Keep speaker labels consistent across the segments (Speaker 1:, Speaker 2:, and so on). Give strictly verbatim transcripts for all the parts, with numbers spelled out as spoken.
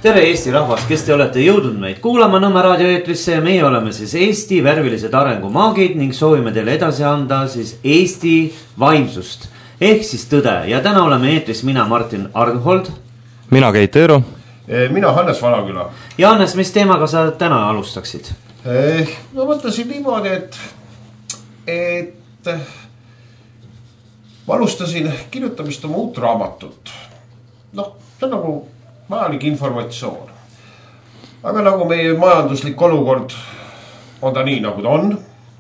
Speaker 1: tere Eesti rahvas, kes te olete jõudnud meid kuulama Nõmme raadio eetrisse ja meie oleme siis Eesti värvilised arengumaagid ning soovime teile edasi anda siis Eesti vaimsust ehk siis tõde ja täna oleme eetris mina Martin Arnhold.
Speaker 2: Mina Keit Eero.
Speaker 3: Mina Hannes Vanaküla.
Speaker 1: Ja Hannes, mis teemaga sa täna alustaksid?
Speaker 3: Eh, ma mõtlesin niimoodi, et, et ma alustasin kirjutamist oma uut raamatut. Noh, see on nagu vajalik informatsioon. Aga nagu meie majanduslik olukord on ta nii, nagu ta on.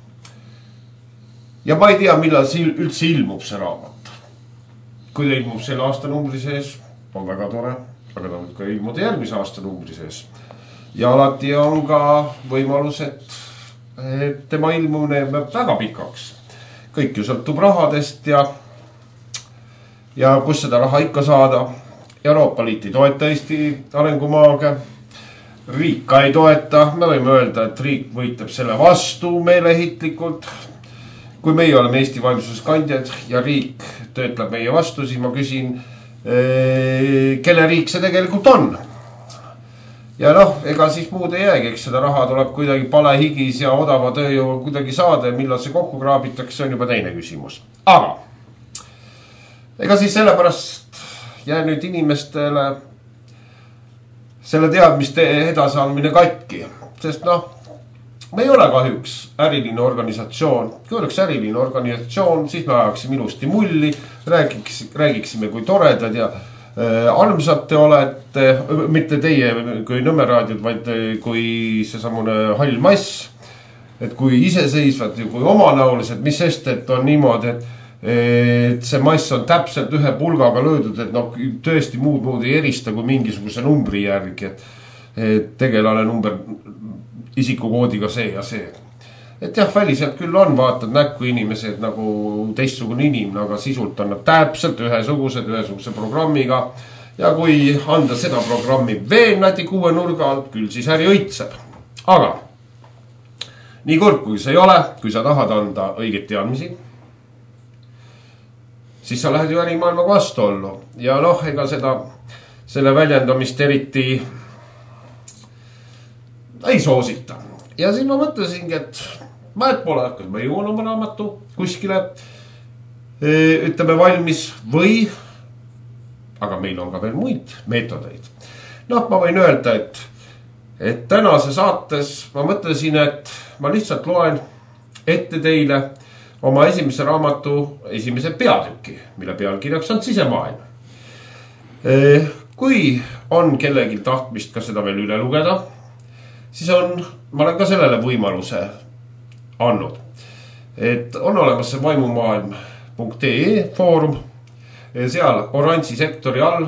Speaker 3: Ja ma ei tea, millal see üldse ilmub see raamat. Kui ta ilmub selle aasta numbri sees, on väga tore, aga ta võib ka ilmuda järgmise aasta numbri sees. Ja alati on ka võimalus, et, et tema ilmumine jääb väga pikaks. Kõik ju sõltub rahadest ja, ja kus seda raha ikka saada. Euroopa Liit ei toeta Eesti arengumaage, riik ka ei toeta, me võime öelda, et riik võitleb selle vastu meelehitlikult. Kui meie oleme Eesti vaimsuskandjad ja riik töötleb meie vastu, siis ma küsin, kelle riik see tegelikult on. Ja noh, ega siis muud ei jäägi, eks seda raha tuleb kuidagi palehigis ja odava tööjõu kuidagi saada ja millal see kokku kraabitakse, see on juba teine küsimus. Aga ega siis sellepärast jää nüüd inimestele selle teadmiste edasiandmine katki. Sest noh, me ei ole kahjuks äriline organisatsioon. Kui oleks äriline organisatsioon, siis me ajaksime ilusti mulli, räägiks, räägiksime kui toredad ja äh, armsad te olete, mitte teie kui Nõmme raadiod, vaid kui see samune hall mass. Et kui iseseisvad ja kui omanäolised, mis sest, et on niimoodi, et et see mass on täpselt ühe pulgaga löödud, et noh, tõesti muud muud ei erista kui mingisuguse numbri järgi, et, et tegelane number isikukoodiga see ja see. Et jah, väliselt küll on, vaatad näkku inimesed nagu teistsugune inimene, aga sisult on nad täpselt ühesugused, ühesuguse programmiga ja kui anda seda programmi veel nädi kuue nurga alt, küll siis äri õitseb. Aga nii kurb, kui see ei ole, kui sa tahad anda õiget teadmisi, siis sa lähed ju ärimaailmaga vastu ollu. Ja noh, ega seda, selle väljendamist eriti ei soosita. Ja siis ma mõtlesingi, et ma et pole, kas ma jõuan oma raamatu kuskile, ütleme valmis või, aga meil on ka veel muid meetodeid. Noh, ma võin öelda, et, et tänase saates ma mõtlesin, et ma lihtsalt loen ette teile oma esimese raamatu esimese peatüki, mille pealkirjaks on sisemaailm. Kui on kellelgi tahtmist ka seda veel üle lugeda, siis on, ma olen ka sellele võimaluse andnud. Et on olemas see vaimumaailm punkt ee foorum, seal oranži sektori all,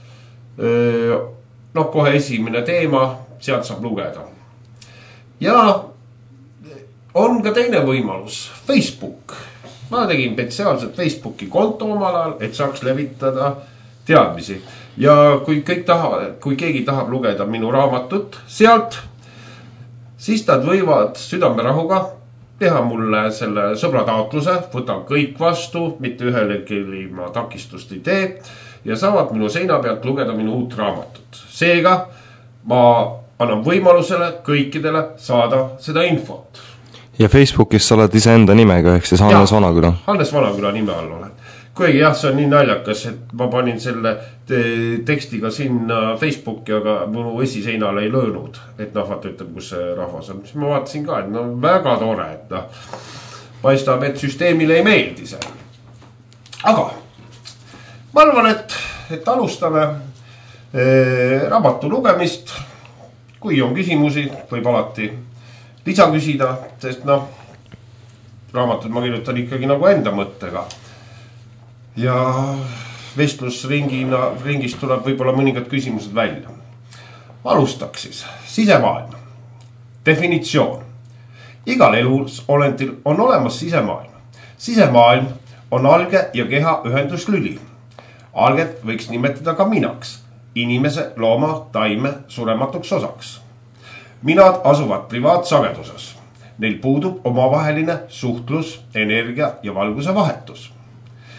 Speaker 3: noh kohe esimene teema, sealt saab lugeda. Ja on ka teine võimalus, Facebook. Ma tegin spetsiaalselt Facebooki konto omal ajal, et saaks levitada teadmisi. Ja kui, kõik tahavad, kui keegi tahab lugeda minu raamatut sealt, siis nad võivad südamerahuga teha mulle selle sõbrataotluse, võtan kõik vastu, mitte ühelegi ma takistust ei tee ja saavad minu seina pealt lugeda minu uut raamatut. Seega ma annan võimalusele kõikidele saada seda infot.
Speaker 2: Ja Facebookis sa oled ise enda nimega, ehk siis Hannes Vanaküla.
Speaker 3: Hannes Vanaküla nime all olen. Kuigi jah, see on nii naljakas, et ma panin selle te tekstiga sinna Facebooki, aga minu esiseinale ei löönud. Et noh, vaata ütleb, kus see rahvas on. Siis ma vaatasin ka, et no väga tore, et noh, paistab, et süsteemile ei meeldi see. Aga ma arvan, et, et alustame eh, raamatu lugemist. Kui on küsimusi, võib alati lisa küsida, sest noh, raamatud ma kirjutan ikkagi nagu enda mõttega. Ja vestlusringina, ringist tuleb võib-olla mõningad küsimused välja. Alustaks siis. Sisemaailm. Definitsioon. Igal elus olendil on olemas sisemaailm. Sisemaailm on alge ja keha ühenduslüli. Alget võiks nimetada ka minaks. Inimese, looma, taime surematuks osaks. Minad asuvad privaatsageduses. Neil puudub omavaheline suhtlus, energia ja valguse vahetus.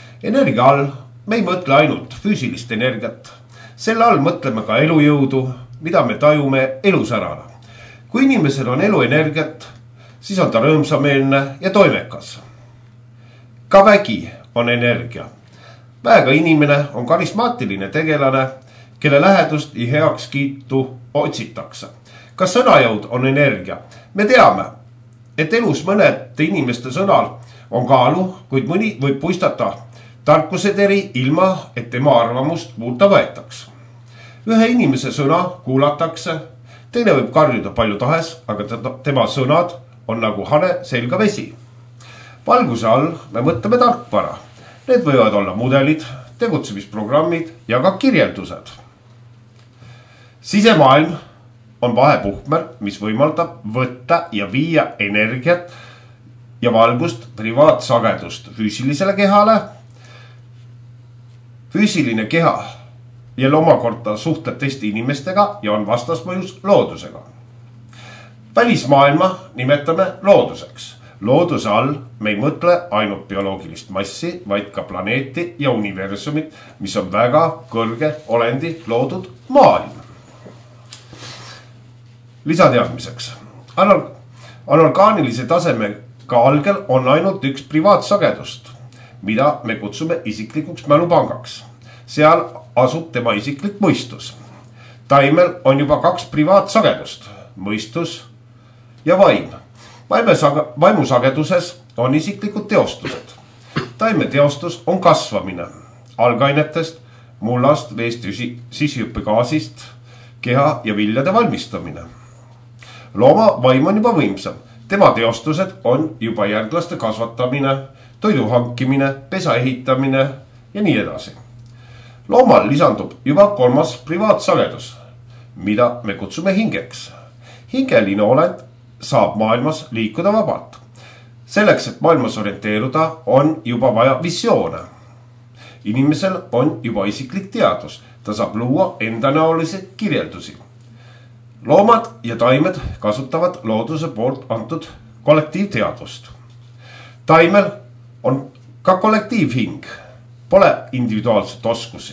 Speaker 3: Energia all me ei mõtle ainult füüsilist energiat. Selle all mõtleme ka elujõudu, mida me tajume elusärana. Kui inimesel on eluenergiat, siis on ta rõõmsameelne ja toimekas. Ka vägi on energia. Väega inimene on karismaatiline tegelane, kelle lähedust ja heakskiitu otsitakse. Ka sõnajõud on energia. Me teame, et elus mõned inimeste sõnal on kaalu, kuid mõni võib puistata tarkuseteri ilma, et tema arvamust muuta võetaks. Ühe inimese sõna kuulatakse, teine võib karjuda palju tahes, aga tema sõnad on nagu hane selga vesi. Valguse all me mõtleme tarkvara. Need võivad olla mudelid, tegutsemisprogrammid ja ka kirjeldused. Sisemaailm on vahepuhmer, mis võimaldab võtta ja viia energiat ja valgust privaatsagedust füüsilisele kehale. Füüsiline keha ja omakorda suhtleb teiste inimestega ja on vastasmõjus loodusega. Välismaailma nimetame looduseks. Looduse all me ei mõtle ainult bioloogilist massi, vaid ka planeeti ja universumit, mis on väga kõrge olendi loodud maailm. Lisateadmiseks. Anorgaanilise tasemega algel on ainult üks privaatsagedust, mida me kutsume isiklikuks mälupangaks. Seal asub tema isiklik mõistus. Taimel on juba kaks privaatsagedust, mõistus ja vaim. Vaimusageduses on isiklikud teostused. Taime teostus on kasvamine algainetest, mullast, veest, sisihüppegaasist, keha ja viljade valmistamine. Looma vaim on juba võimsam. Tema teostused on juba järglaste kasvatamine, toidu hankimine, pesa ehitamine ja nii edasi. Loomal lisandub juba kolmas privaatsagedus, mida me kutsume hingeks. Hingeline olend saab maailmas liikuda vabalt. Selleks, et maailmas orienteeruda, on juba vaja visioone. Inimesel on juba isiklik teadus. Ta saab luua endanäolisi kirjeldusi. Loomad ja taimed kasutavad looduse poolt antud kollektiivteadvust. Taimel on ka kollektiivhing. Pole individuaalset oskusi.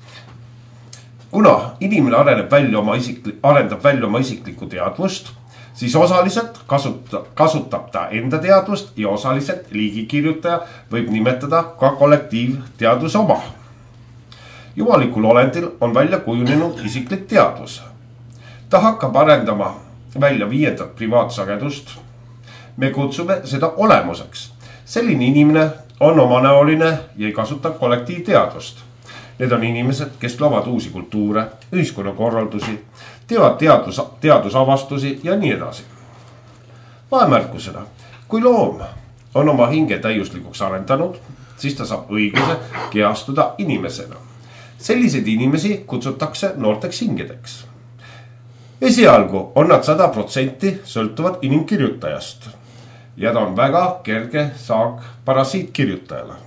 Speaker 3: Kuna inimene areneb välja oma isikli, arendab välja oma isiklikku teadvust, siis osaliselt kasutab, kasutab ta enda teadvust ja osaliselt liigikirjutaja võib nimetada ka kollektiivteaduse oma. Jumalikul olendil on välja kujunenud isiklik teadvus. Ta hakkab arendama välja viiendat privaatsagedust. Me kutsume seda olemuseks. Selline inimene on omanäoline ja ei kasuta kollektiivteadvust. Need on inimesed, kes loovad uusi kultuure, ühiskonnakorraldusi, teevad teadus, teadusavastusi ja nii edasi. Vahemärkusena, kui loom on oma hinge täiuslikuks arendanud, siis ta saab õiguse kehastuda inimesena. Selliseid inimesi kutsutakse noorteks hingedeks. Esialgu on nad sada protsenti sõltuvad inimkirjutajast ja ta on väga kerge saak parasiitkirjutajale.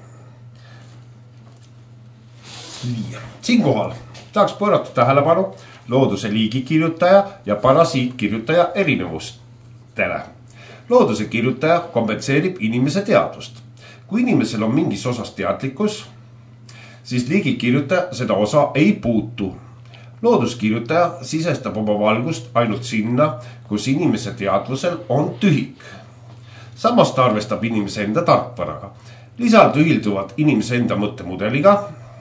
Speaker 3: Siinkohal tahaks pöörata tähelepanu looduse liigikirjutaja ja parasiitkirjutaja erinevustele. Looduse kirjutaja kompenseerib inimese teadvust. Kui inimesel on mingis osas teadlikkus, siis liigikirjutaja seda osa ei puutu. Looduskirjutaja sisestab oma valgust ainult sinna, kus inimese teadvusel on tühik. Samast arvestab inimese enda tarkvaraga. Lisalt ühilduvad inimese enda mõttemudeliga.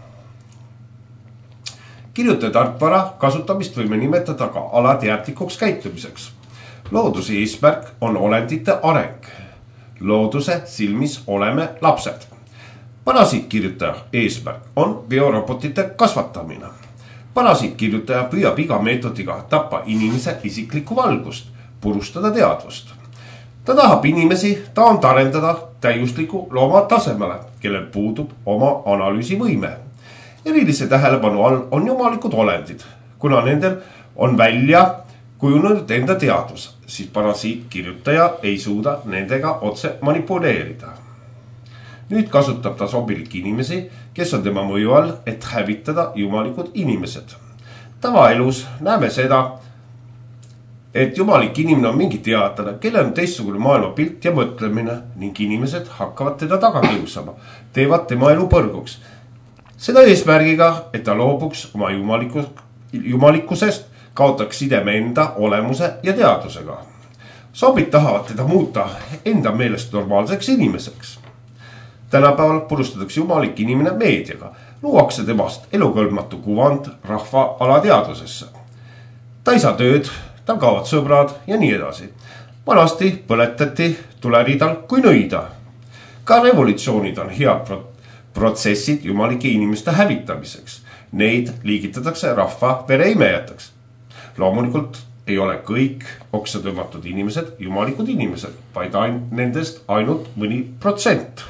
Speaker 3: Kirjutaja tarkvara kasutamist võime nimetada ka alateadlikuks käitumiseks. Looduse eesmärk on olendite areng. Looduse silmis oleme lapsed. Parasiitkirjutaja eesmärk on biorobotite kasvatamine. Parasiitkirjutaja püüab iga meetodiga tappa inimese isiklikku valgust, purustada teadvust. Ta tahab inimesi taand arendada täiusliku looma tasemele, kellel puudub oma analüüsivõime. Erilise tähelepanu all on jumalikud olendid, kuna nendel on välja kujunenud enda teadvus, siis parasiitkirjutaja ei suuda nendega otse manipuleerida. Nüüd kasutab ta sobilik inimesi, kes on tema mõju all, et hävitada jumalikud inimesed. Tavaelus näeme seda, et jumalik inimene on mingi teadlane, kellel on teistsugune maailmapilt ja mõtlemine ning inimesed hakkavad teda taga kiusama, teevad tema elu põrguks. Seda eesmärgiga, et ta loobuks oma jumaliku, jumalikkusest, kaotaks sideme enda olemuse ja teadusega. Zombid tahavad teda muuta enda meelest normaalseks inimeseks. Tänapäeval purustatakse jumalik inimene meediaga, luuakse temast elukõlbmatu kuvand rahva alateadusesse. Ta ei saa tööd, tal kaovad sõbrad ja nii edasi. Vanasti põletati tuleriidal kui nõida. Ka revolutsioonid on head protsessid jumalike inimeste hävitamiseks. Neid liigitatakse rahva vereimejateks. Loomulikult ei ole kõik oksa tõmmatud inimesed jumalikud inimesed, vaid ain, nendest ainult mõni protsent.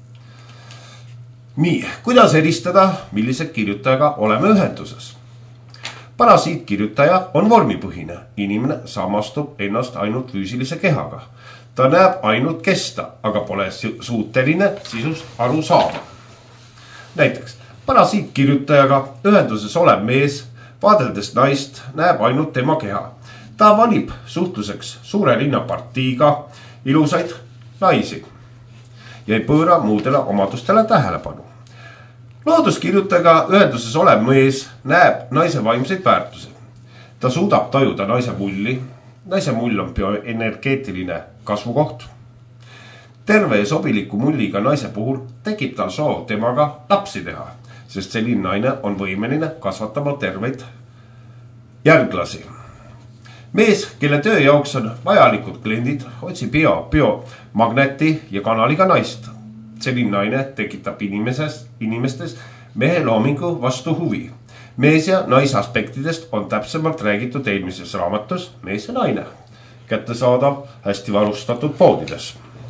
Speaker 3: Nii, kuidas eristada, millised kirjutajaga oleme ühenduses? Parasiitkirjutaja on vormipõhine. Inimene samastub ennast ainult füüsilise kehaga. Ta näeb ainult kesta, aga pole suuteline sisust aru saada. Näiteks, parasiitkirjutajaga ühenduses olev mees, vaadeldes naist, näeb ainult tema keha. Ta valib suhtluseks suure linnapartiiga ilusaid naisi ja ei pööra muudele omadustele tähelepanu. Looduskirjutajaga ühenduses olev mees näeb naise vaimseid väärtusi. Ta suudab tajuda naise mulli. Naise mull on bioenergeetiline kasvukoht. Terve ja sobiliku mulliga naise puhul tekib tal soov temaga lapsi teha, sest selline naine on võimeline kasvatama terveid järglasi. Mees, kelle töö jaoks on vajalikud kliendid, otsib bio, biomagneti ja kanaliga naist. Selline naine tekitab inimeses, inimestes mehe loomingu vastu huvi. Mees ja naise aspektidest on täpsemalt räägitud eelmises raamatus Mees ja naine, kättesaadav hästi varustatud poodides.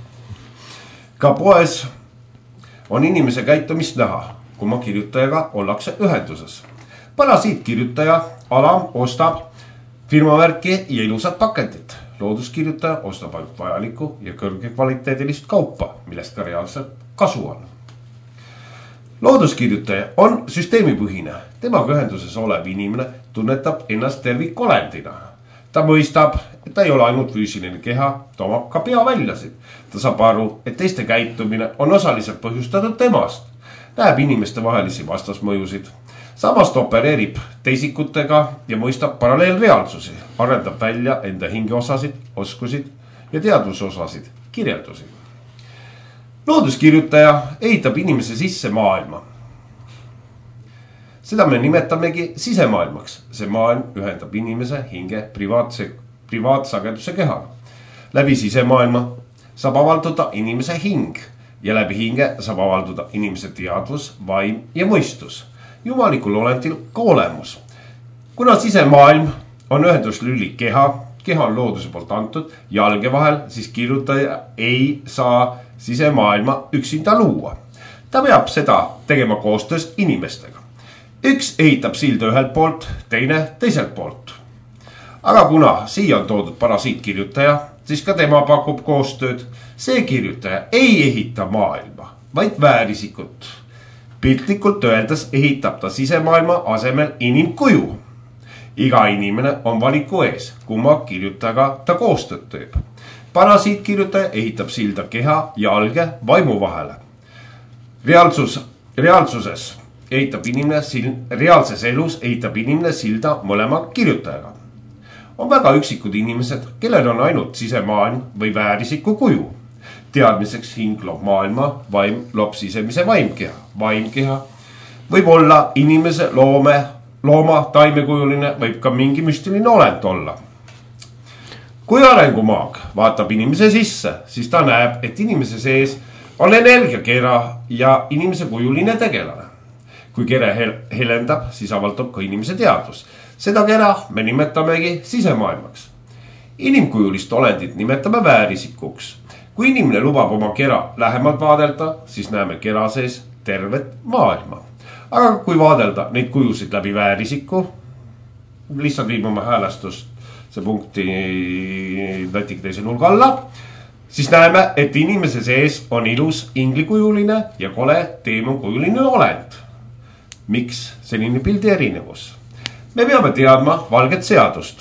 Speaker 3: Ka poes on inimese käitumist näha, kui ma kirjutajaga ollakse ühenduses. Parasiitkirjutaja Alam ostab firmavärki ja ilusat pakendit. Looduskirjutaja ostab ainult vajalikku ja kõrge kvaliteedilist kaupa, millest ka reaalselt kasu on. Looduskirjutaja on süsteemipõhine. Temaga ühenduses olev inimene tunnetab ennast tervikolendina. Ta mõistab, et ta ei ole ainult füüsiline keha, ta omab ka peaväljasid. Ta saab aru, et teiste käitumine on osaliselt põhjustatud temast. Näeb inimeste vahelisi vastasmõjusid. Samast opereerib teisikutega ja mõistab paralleelreaalsusi. Arendab välja enda hingeosasid, oskusid ja teadvusosasid, kirjeldusi. Looduskirjutaja ehitab inimese sisse maailma. Seda me nimetamegi sisemaailmaks. See maailm ühendab inimese hinge privaatse, privaatsageduse kehaga. Läbi sisemaailma saab avalduda inimese hing ja läbi hinge saab avalduda inimese teadvus, vaim ja mõistus. Jumalikul olendil ka olemus. Kuna sisemaailm on ühenduslüli keha, keha on looduse poolt antud jalge vahel, siis kirjutaja ei saa sisemaailma üksinda luua. Ta peab seda tegema koostöös inimestega. Üks ehitab silda ühelt poolt, teine teiselt poolt. Aga kuna siia on toodud parasiitkirjutaja, siis ka tema pakub koostööd. See kirjutaja ei ehita maailma, vaid väärisikut. Piltlikult öeldes ehitab ta sisemaailma asemel inimkuju. Iga inimene on valiku ees, kumma kirjutajaga ta koostööd teeb. Parasiitkirjutaja ehitab silda keha, jalge, vaimu vahele. Reaalsus, reaalsuses ehitab inimene, reaalses elus ehitab inimene silda mõlema kirjutajaga. On väga üksikud inimesed, kellel on ainult sisemaailm või väärisiku kuju. Teadmiseks hing loob maailma, vaim loob sisemise vaimkeha. Vaimkeha võib olla inimese loome, looma taimekujuline, võib ka mingi müstiline olend olla. Kui arengumaag vaatab inimese sisse, siis ta näeb, et inimese sees on energiakera ja inimese kujuline tegelane. Kui kere helendab, siis avaldab ka inimese teadvus. Seda kera me nimetamegi sisemaailmaks. Inimkujulist olendit nimetame väärisikuks. Kui inimene lubab oma kera lähemalt vaadelda, siis näeme kera sees tervet maailma. Aga kui vaadelda neid kujusid läbi väärisiku, lihtsalt viib oma häälestust see punkti natik teise nulga alla, siis näeme, et inimese sees on ilus inglikujuline ja kole teemonkujuline olend. Miks selline pildi erinevus? Me peame teadma valget seadust.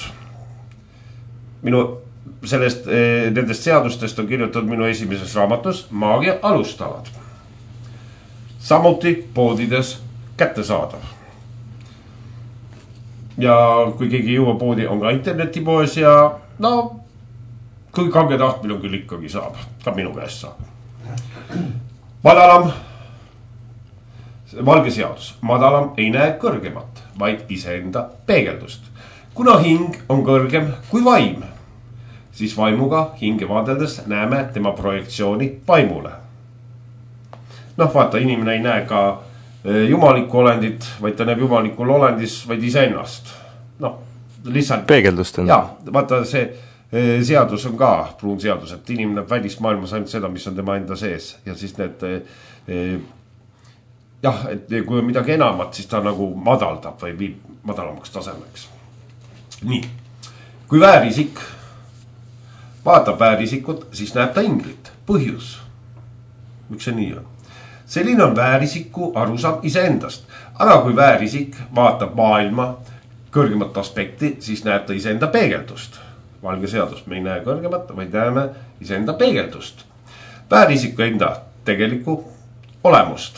Speaker 3: Minu sellest, nendest seadustest on kirjutatud minu esimeses raamatus Maagia alustavad. Samuti poodides kättesaadav. ja kui keegi jõua poodi, on ka internetipoes ja no kui kange tahtmine on küll ikkagi saab, ka minu käest saab. Madalam, valge seadus, madalam ei näe kõrgemat, vaid iseenda peegeldust. Kuna hing on kõrgem kui vaim, siis vaimuga hinge vaadeldes näeme tema projektsiooni vaimule. Noh, vaata, inimene ei näe ka jumalikku olendit, vaid ta näeb jumalikul olendis, vaid iseennast. Noh, lihtsalt
Speaker 2: peegeldust on.
Speaker 3: Ja, vaata see seadus on ka pruun seadus, et inimene näeb välismaailmas ainult seda, mis on tema enda sees. Ja siis need, jah, et kui on midagi enamat, siis ta nagu madaldab või viib madalamaks tasemeks. Nii, kui väärisik vaatab väärisikut, siis näeb ta inglit. Põhjus. Miks see nii on? Selline on väärisiku arusaam iseendast. Aga kui väärisik vaatab maailma kõrgemat aspekti, siis näeb ta iseenda peegeldust. Valge seadus, me ei näe kõrgemat, vaid näeme iseenda peegeldust. Väärisiku enda tegeliku olemust.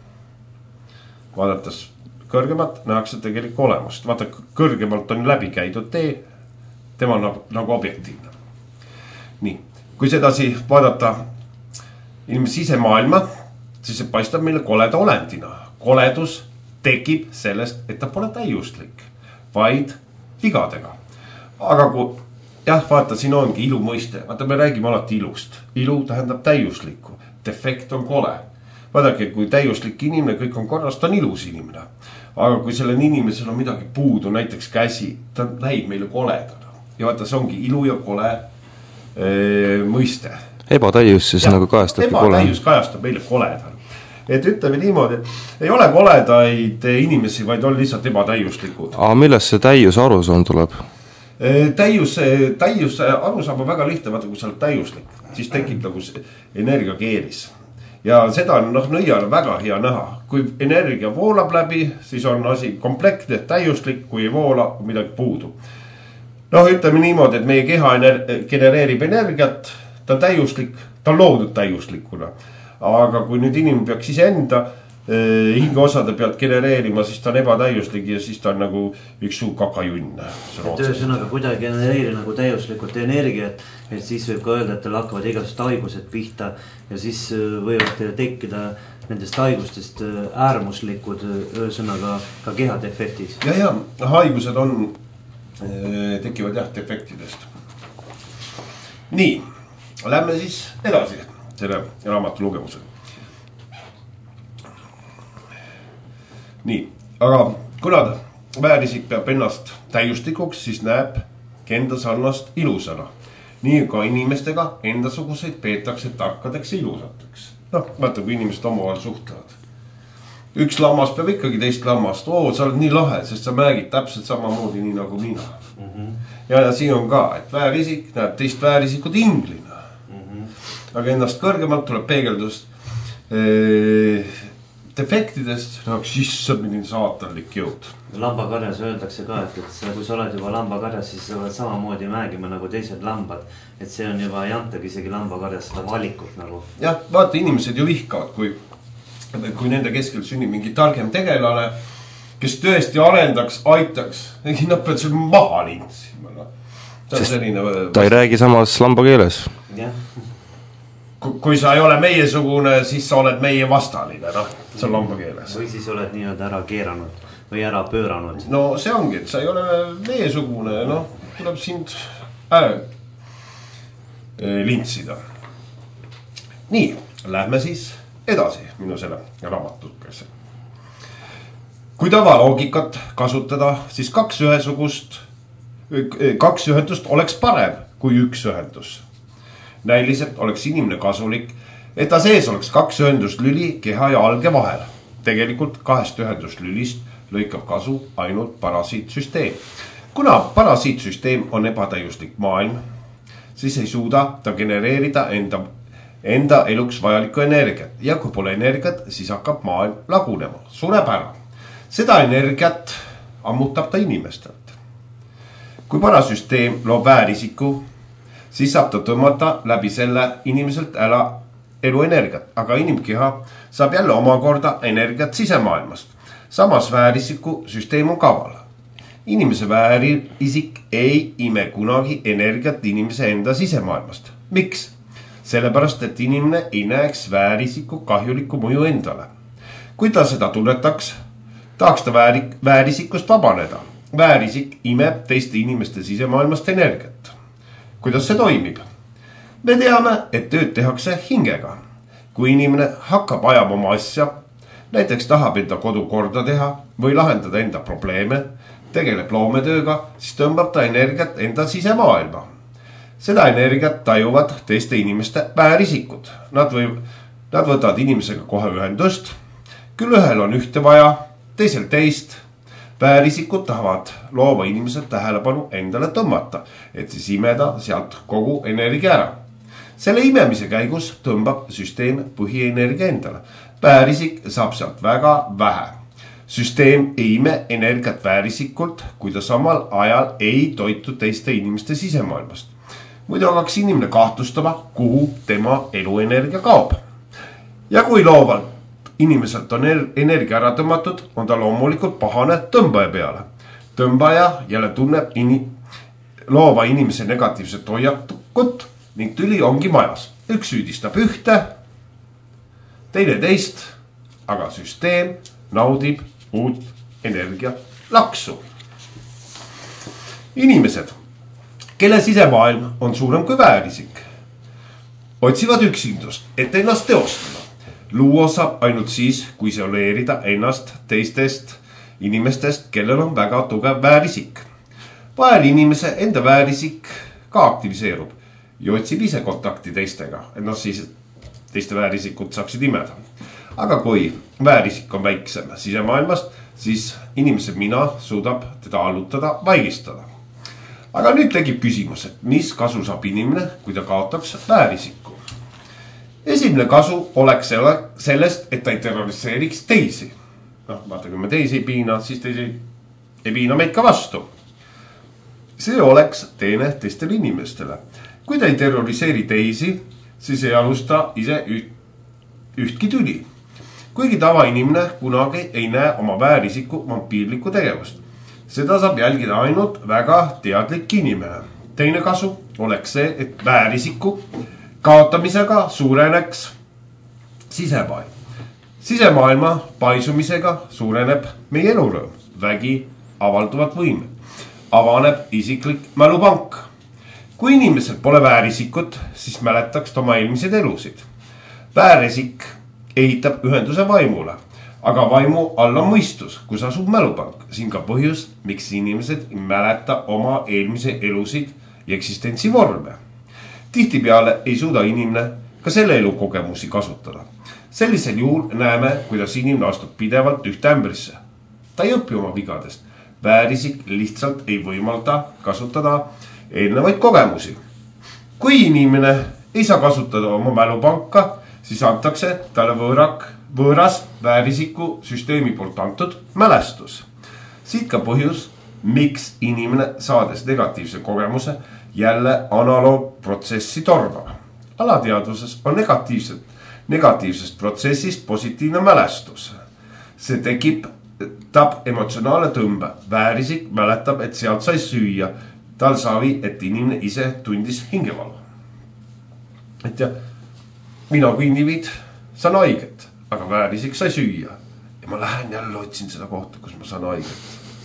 Speaker 3: Vaadates kõrgemat, nähakse tegelikku olemust. Vaata, kõrgemalt on läbi käidud tee, tema on nagu, nagu objektiivne. Nii, kui sedasi vaadata inimese sisemaailma, siis see paistab meile koleda olendina. Koledus tekib sellest, et ta pole täiuslik, vaid vigadega. Aga kui, jah, vaata, siin ongi ilu mõiste. Vaata, me räägime alati ilust. Ilu tähendab täiuslikku. Defekt on kole. Vaadake, kui täiuslik inimene, kõik on korras, ta on ilus inimene. Aga kui sellel inimesel on midagi puudu, näiteks käsi, ta näib meile koledana. Ja vaata, see ongi ilu ja kole ee, mõiste.
Speaker 2: Ebatäius siis ja, nagu kajastab
Speaker 3: ebatäius kajastab meile koledan. Et ütleme niimoodi, et ei ole koledaid inimesi, vaid on lihtsalt ebatäiuslikud.
Speaker 2: Aga millest see täius arusaam tuleb?
Speaker 3: Täius, täius arusaam on väga lihtne, vaata kui sa oled täiuslik, siis tekib nagu energiakeeris. Ja seda on noh, nõial väga hea näha. Kui energia voolab läbi, siis on asi komplektne, täiuslik, kui ei voola, midagi puudu. Noh, ütleme niimoodi, et meie keha genereerib energiat, ta on täiuslik, ta on loodud täiuslikuna. Aga kui nüüd inimene peaks ise enda eh, hingeosade pealt genereerima, siis ta on ebatäiuslik ja siis ta on nagu üks suu kakajunn.
Speaker 1: Töösõnaga kuidagi genereeri nagu täiuslikult energiat, et siis võib ka öelda, et teil hakkavad igasust haigused pihta ja siis võivad teile tekkida nendest haigustest äärmuslikud sõnaga ka kehadefektis.
Speaker 3: Ja, ja, haigused on, eh, tekivad jah, defektidest. Nii, lähme siis edasi selle raamatu lugemusega. Nii, aga kuna väärisik peab ennast täiustikuks, siis näeb enda sarnast ilusana. Nii ka inimestega endasuguseid peetakse tarkadeks ja ilusateks. Noh, vaata, kui inimesed omavahel suhtlevad. Üks lammas peab ikkagi teist lammast. Oo, sa oled nii lahe, sest sa määrgid täpselt samamoodi nii nagu mina. Mm-hmm. Ja, ja siin on ka, et väärisik näeb teist väärisikud inglina. Aga ennast kõrgemalt tuleb peegeldust ee, defektidest, nagu sisse mingi saatanlik jõud.
Speaker 1: Lambakarjas öeldakse ka, et, et kui sa oled juba lambakarjas, siis sa oled samamoodi mängima nagu teised lambad. Et see on juba ei antagi isegi lambakarjas seda valikut nagu.
Speaker 3: Jah, vaata, inimesed ju vihkavad, kui, kui nende keskel sünnib mingi targem tegelane, kes tõesti arendaks, aitaks, nad pead seal maha lintsima. Selline...
Speaker 2: ta ei räägi samas lamba keeles.
Speaker 1: Jah.
Speaker 3: Kui sa ei ole meiesugune, siis sa oled meie vastaline, noh, see on lamba keeles.
Speaker 1: Või siis oled nii-öelda ära keeranud või ära pööranud.
Speaker 3: No see ongi, et sa ei ole meiesugune, noh, tuleb sind äh, lintsida. Nii, lähme siis edasi minu selle raamatukese. Kui tavaloogikat kasutada, siis kaks ühesugust, kaks ühendust oleks parem kui üks ühendus. Näiliselt oleks inimene kasulik, et ta sees oleks kaks ühenduslüli keha ja alge vahel. Tegelikult kahest ühenduslülist lõikab kasu ainult parasiitsüsteem. Kuna parasiitsüsteem on ebatäiuslik maailm, siis ei suuda ta genereerida enda, enda eluks vajalikku energiat. Ja kui pole energiat, siis hakkab maailm lagunema, sureb ära. Seda energiat ammutab ta inimestelt. Kui parasüsteem loob väärisiku, siis saab ta tõmmata läbi selle inimeselt ära elu energiat, aga inimkeha saab jälle omakorda energiat sisemaailmast. Samas väärisiku süsteem on kaval. inimese väärisik ei ime kunagi energiat inimese enda sisemaailmast. Miks? Sellepärast, et inimene ei näeks väärisiku kahjulikku mõju endale. Kui ta seda tunnetaks, tahaks ta väärik, väärisikust vabaneda. Väärisik imeb teiste inimeste sisemaailmast energiat. Kuidas see toimib? Me teame, et tööd tehakse hingega. Kui inimene hakkab ajama oma asja, näiteks tahab enda kodu korda teha või lahendada enda probleeme, tegeleb loometööga, siis tõmbab ta energiat enda sisemaailma. Seda energiat tajuvad teiste inimeste väärisikud. Nad, või, nad võtavad inimesega kohe ühendust. Küll ühel on ühte vaja, teisel teist. Väärisikud tahavad loova inimesed tähelepanu endale tõmmata, et siis imeda sealt kogu energia ära. Selle imemise käigus tõmbab süsteem põhienergia endale. Väärisik saab sealt väga vähe. Süsteem ei ime energiat väärisikult, kui ta samal ajal ei toitu teiste inimeste sisemaailmast. Muidu hakkaks inimene kahtlustama, kuhu tema eluenergia kaob. Ja kui loovalt inimeselt on energia ära tõmmatud, on ta loomulikult pahane tõmbaja peale. Tõmbaja jälle tunneb ini, loova inimese negatiivset hoiakut ning tüli ongi majas. Üks süüdistab ühte, teine teist, aga süsteem naudib uut energia laksu. Inimesed, kelle sisemaailm on suurem kui väärisik, otsivad üksindust, et ennast teostada. Luua saab ainult siis, kui isoleerida ennast teistest inimestest, kellel on väga tugev väärisik. Vahel inimese enda väärisik ka aktiviseerub ja otsib ise kontakti teistega, et noh siis teiste väärisikud saaksid imeda. Aga kui väärisik on väiksem sisemaailmast, siis inimese mina suudab teda allutada, vaigistada. Aga nüüd tegib küsimus, et mis kasu saab inimene, kui ta kaotaks väärisiku. Esimene kasu oleks sellest, et ta ei terroriseeriks teisi. noh, vaata, kui me teisi ei piina, siis teisi ei piina meid ka vastu. See oleks teene teistele inimestele. Kui ta ei terroriseeri teisi, siis ei alusta ise üht, ühtki tüli. Kuigi tavainimene kunagi ei näe oma väärisiku vampiirlikku tegevust. Seda saab jälgida ainult väga teadlik inimene. Teine kasu oleks see, et väärisiku kaotamisega suureneks sisemaailm. Sisemaailma paisumisega suureneb meie elurõõm, vägi, avalduvad võimed. Avaneb isiklik mälupank. Kui inimesel pole väärisikut, siis mäletaks ta oma eelmiseid elusid. Väärisik ehitab ühenduse vaimule, aga vaimu all on mõistus, kus asub mälupank. Siin ka põhjus, miks inimesed ei mäleta oma eelmise elusid ja eksistentsi vorme. Tihtipeale ei suuda inimene ka selle elu kogemusi kasutada. Sellisel juhul näeme, kuidas inimene astub pidevalt ühte ämbrisse. Ta ei õpi oma vigadest. Väärisik lihtsalt ei võimalda kasutada eelnevaid kogemusi. Kui inimene ei saa kasutada oma mälupanka, siis antakse talle võõrak, võõras väärisiku süsteemi poolt antud mälestus. Siit ka põhjus, miks inimene saades negatiivse kogemuse jälle analoogprotsessi tormab. Alateadvuses on negatiivset, negatiivsest protsessist positiivne mälestus. See tekib tab emotsionaalne tõmbe. Väärisik mäletab, et sealt sai süüa. Tal savi, et inimene ise tundis hingevalu. Et ja, mina kui indiviid saan haiget, aga väärisik sai süüa. Ja ma lähen jälle otsin seda kohta, kus ma saan haiget.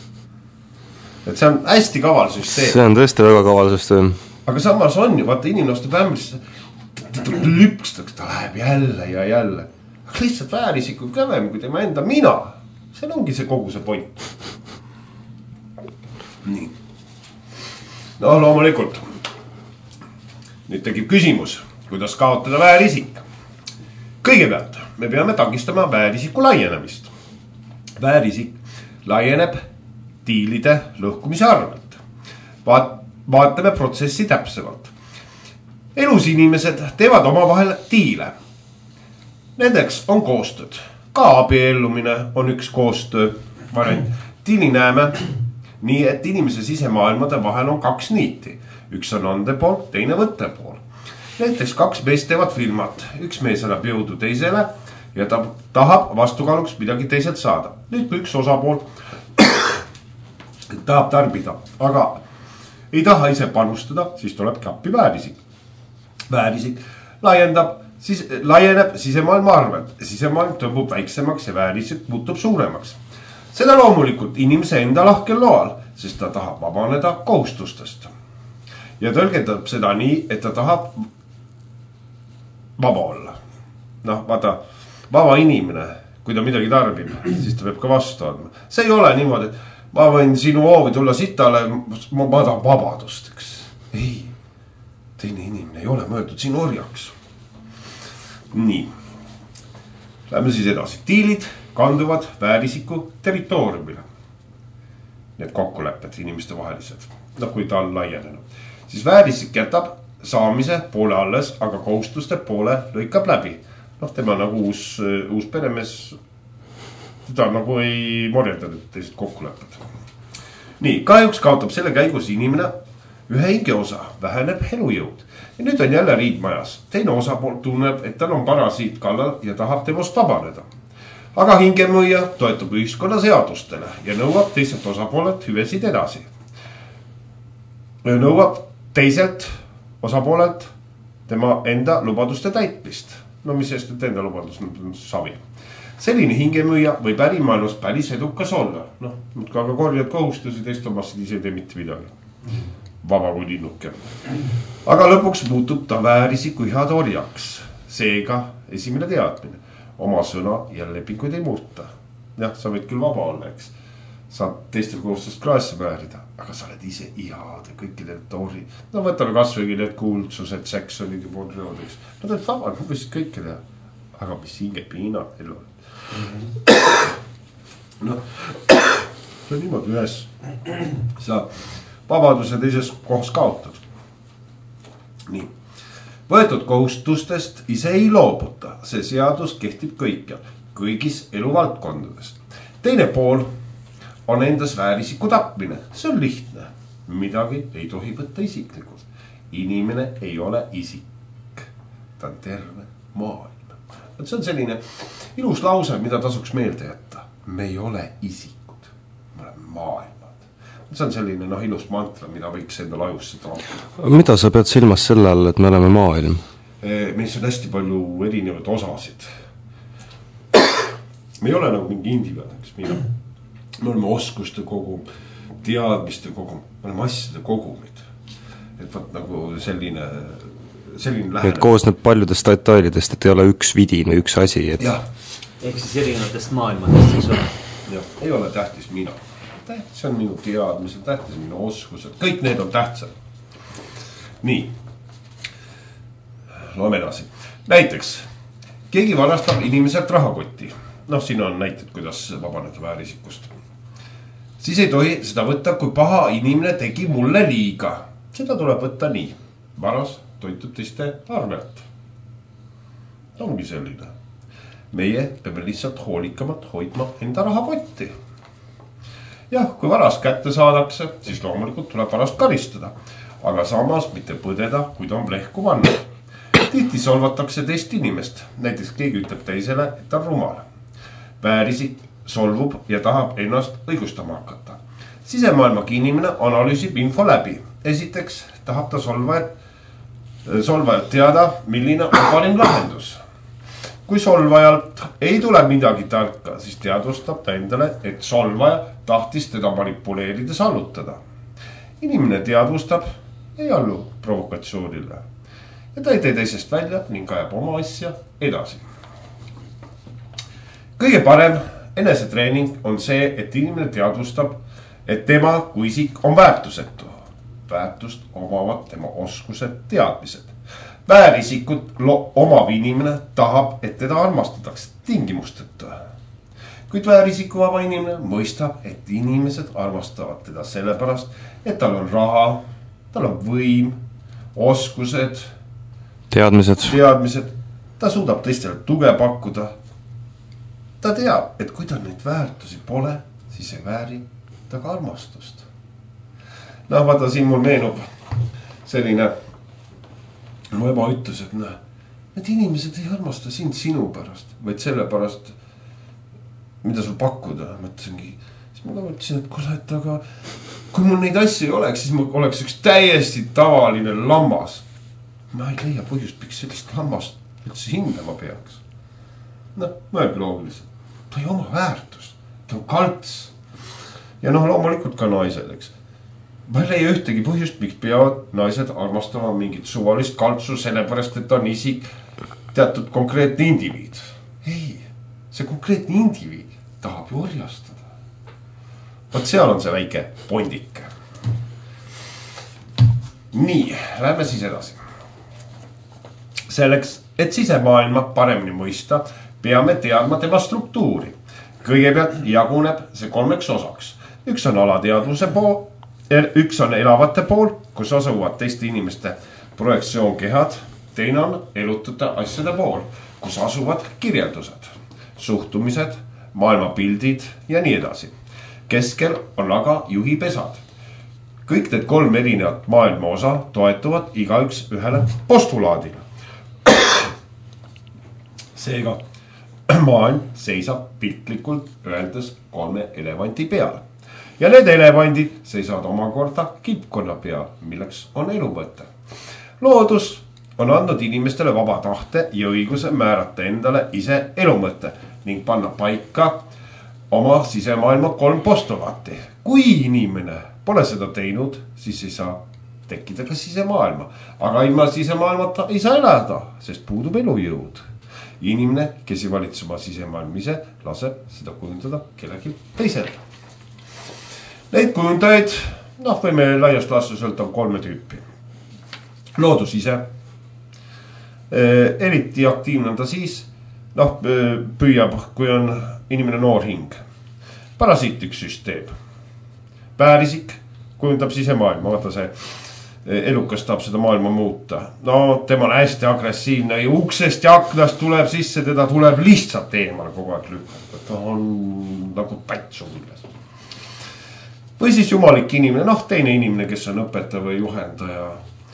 Speaker 3: Et see on hästi kaval süsteem.
Speaker 2: See on tõesti väga kaval süsteem.
Speaker 3: Aga samas on ju, vaata inimene ostub ämbrisse, lüpstaks, ta läheb jälle ja jälle. Aga lihtsalt väärisiku kõvem kui tema enda mina. See ongi see kogu see point. Nii. No loomulikult. Nüüd tegib küsimus, kuidas kaotada väärisik. Kõigepealt me peame takistama väärisiku laienemist. Väärisik laieneb tiilide lõhkumise arvelt. Vaat, vaatame protsessi täpsemalt. Elus inimesed teevad oma vahel tiile. Nendeks on koostööd. Ka abiellumine on üks koostöö variant. Tiili näeme nii, et inimese sisemaailmade vahel on kaks niiti. Üks on ande pool, teine võtte pool. Näiteks kaks meest teevad firmat. Üks mees annab jõudu teisele ja ta tahab vastukaaluks midagi teiselt saada. Nüüd kui üks osapool tahab tarbida, aga ei taha ise panustada, siis tulebki appi väärisik. Väärisik laiendab, siis laieneb sisemaailma arvelt. Sisemaailm tõmbub väiksemaks ja väärisik muutub suuremaks. Seda loomulikult inimese enda lahkel loal, sest ta tahab vabaneda kohustustest. Ja tõlgendab seda nii, et ta tahab vaba olla. Noh, vaata, vaba inimene, kui ta midagi tarbib, siis ta peab ka vastu andma. See ei ole niimoodi, et ma võin sinu hoovi tulla sitale, ma, ma tahan vabadust, eks. Ei, teine inimene ei ole mõeldud sinu orjaks. Nii. Läheme siis edasi. Diilid kanduvad väärisiku territooriumile. Need kokkulepped inimeste vahelised. No kui ta on laienenud. Siis väärisik jätab saamise poole alles, aga kohustuste poole lõikab läbi. Noh, tema nagu uus, uus peremees, teda nagu ei morjenda teised kokkulepped. Nii, kahjuks kaotab selle käigus inimene ühe hingeosa, väheneb elujõud. Ja nüüd on jälle riidmajas. Teine osapool tunneb, et tal on parasiit kallal ja tahab temast vabaneda. Aga hingemõija toetub ühiskonna seadustele ja nõuab teiselt osapoolelt hüvesid edasi. Nõuab teiselt osapoolelt tema enda lubaduste täitmist. No mis sest, et enda lubadus on savi. Selline hingemüüja võib ärimaailmas päris edukas olla. Noh, aga korjad kohustusi, teist omasid ise tee mitte midagi. Vaba kui linnuke. Aga lõpuks muutub ta väärisiku ihad orjaks. Seega esimene teadmine. Oma sõna ja lepinguid ei muuta. Jah, sa võid küll vaba olla, eks. Saad teistel kohustust kraesse määrida, aga sa oled ise ihad ja kõikidel tori. No võtame kasvõigi need kuulsused, seksonid ja podreod, eks. Nad oled vaba, nad võisid kõike teha. Aga mis hinge piina elu on. No, see on niimoodi ühes. Sa vabaduse teises kohas kaotad. Nii. Võetud kohustustest ise ei loobuta. See seadus kehtib kõikjal, kõigis eluvaldkondadest. Teine pool on endas väärisiku tapmine. See on lihtne. Midagi ei tohi võtta isiklikult. Inimene ei ole isik. Ta on terve maailm. See on selline ilus lause, mida tasuks meelde jätta. Me ei ole isikud. Me oleme maailmad. See on selline noh, ilus mantra, mida võiks endale ajusse taapida.
Speaker 2: Mida sa pead silmas selle all, et me oleme maailm?
Speaker 3: Meis on hästi palju erinevaid osasid. Me ei ole nagu mingi indiviid. Me oleme oskuste kogum, teadmiste kogum, me oleme asjade kogumid. Et võt nagu selline, selline lähene. Et
Speaker 2: koosneb paljudest detailidest, et ei ole üks vidin või üks asi. Et...
Speaker 3: jah.
Speaker 1: Ehk siis erinevatest maailmadest siis ole.
Speaker 3: Jah, ei ole tähtis mina. Tähtis on minu teadmised, tähtis on minu oskused. Kõik need on tähtsad. Nii. Loeme edasi. Näiteks, keegi varastab inimeselt rahakoti. Noh, siin on näited, kuidas vabaneda väärisikust. Siis ei tohi seda võtta, kui paha inimene tegi mulle liiga. Seda tuleb võtta nii. Varas toitub teiste arvelt. Ongi selline. Meie peame lihtsalt hoolikamat hoidma enda rahakotti. Jah, kui varast kätte saadakse, siis loomulikult tuleb varast karistada. Aga samas mitte põdeda, kui ta on plehku vannud. Tihti solvatakse teist inimest. Näiteks keegi ütleb teisele, et ta on rumal. Väärisik solvub ja tahab ennast õigustama hakata. Sisemaailmagi inimene analüüsib info läbi. Esiteks tahab ta solvajat, solvajat teada, milline on parim lahendus. Kui solvajalt ei tule midagi tarka, siis teadvustab ta endale, et solvaja tahtis teda manipuleerides allutada. Inimene teadvustab, ei allu provokatsioonile. Ja ta ei tee teisest välja ning ajab oma asja edasi. Kõige parem enesetreening on see, et inimene teadvustab, et tema kui isik on väärtusetu. Väärtust omavad tema oskused, teadmised. Väärisikut omav inimene tahab, et teda armastatakse tingimusteta. Kuid väärisiku vaba inimene mõistab, et inimesed armastavad teda sellepärast, et tal on raha, tal on võim, oskused,
Speaker 2: teadmised.
Speaker 3: teadmised. Ta suudab teistele tuge pakkuda. Ta teab, et kui ta neid väärtusi pole, siis ei vääri ta ka armastust. Noh, vaata, siin mul meenub selline mu ema ütles, et näe, need inimesed ei armasta sind sinu pärast, vaid selle pärast, mida sul pakkuda. Mõtlesingi, ma mõtlesin, et kuule, et aga kui mul neid asju ei oleks, siis mul oleks üks täiesti tavaline lammas. Ma ei leia põhjust, miks sellist lammast üldse hindama peaks. Noh, mõelgi loogiliselt. Ta ei oma väärtust. Ta on kalts. Ja noh, loomulikult ka naised, eks. Ma ei leia ühtegi põhjust, miks peavad naised armastama mingit suvalist kaltsu, sellepärast, et ta on isik teatud konkreetne indiviid. Ei, see konkreetne indiviid tahab ju orjastada. Vaat seal on see väike pondik. Nii, lähme siis edasi. Selleks, et sisemaailma paremini mõista, peame teadma tema struktuuri. Kõigepealt jaguneb see kolmeks osaks. Üks on alateadvuse pool, üks on elavate pool, kus asuvad teiste inimeste projektsioonkehad. Teine on elutute asjade pool, kus asuvad kirjeldused, suhtumised, maailmapildid ja nii edasi. Keskel on aga juhipesad. Kõik need kolm erinevat maailma osa toetuvad igaüks ühele postulaadile. Seega maailm seisab piltlikult öeldes kolme elevanti peal. Ja need elevandid seisavad omakorda kipkonna peal, milleks on elumõte. Loodus on andnud inimestele vaba tahte ja õiguse määrata endale ise elumõte ning panna paika oma sisemaailma kolm postulaati. Kui inimene pole seda teinud, siis ei saa tekkida ka sisemaailma. Aga ilma sisemaailmata ei saa elada, sest puudub elujõud. Inimene, kes ei valitse oma sisemaailma ise, laseb seda kujundada kellegi teisel. Neid kujundajaid, noh, võime laiast lastuselt on kolme tüüpi. Loodus ise, eriti aktiivne on ta siis, noh, püüab, kui on inimene noor hing. Parasiitlik süsteem. Päärisik kujundab sisemaailma, vaata see elukas tahab seda maailma muuta. No, tema on hästi agressiivne ja uksest ja aknast tuleb sisse, teda tuleb lihtsalt eemale kogu aeg lükata. Ta on nagu pätsu milles. Või siis jumalik inimene, noh, teine inimene, kes on õpetaja või juhendaja,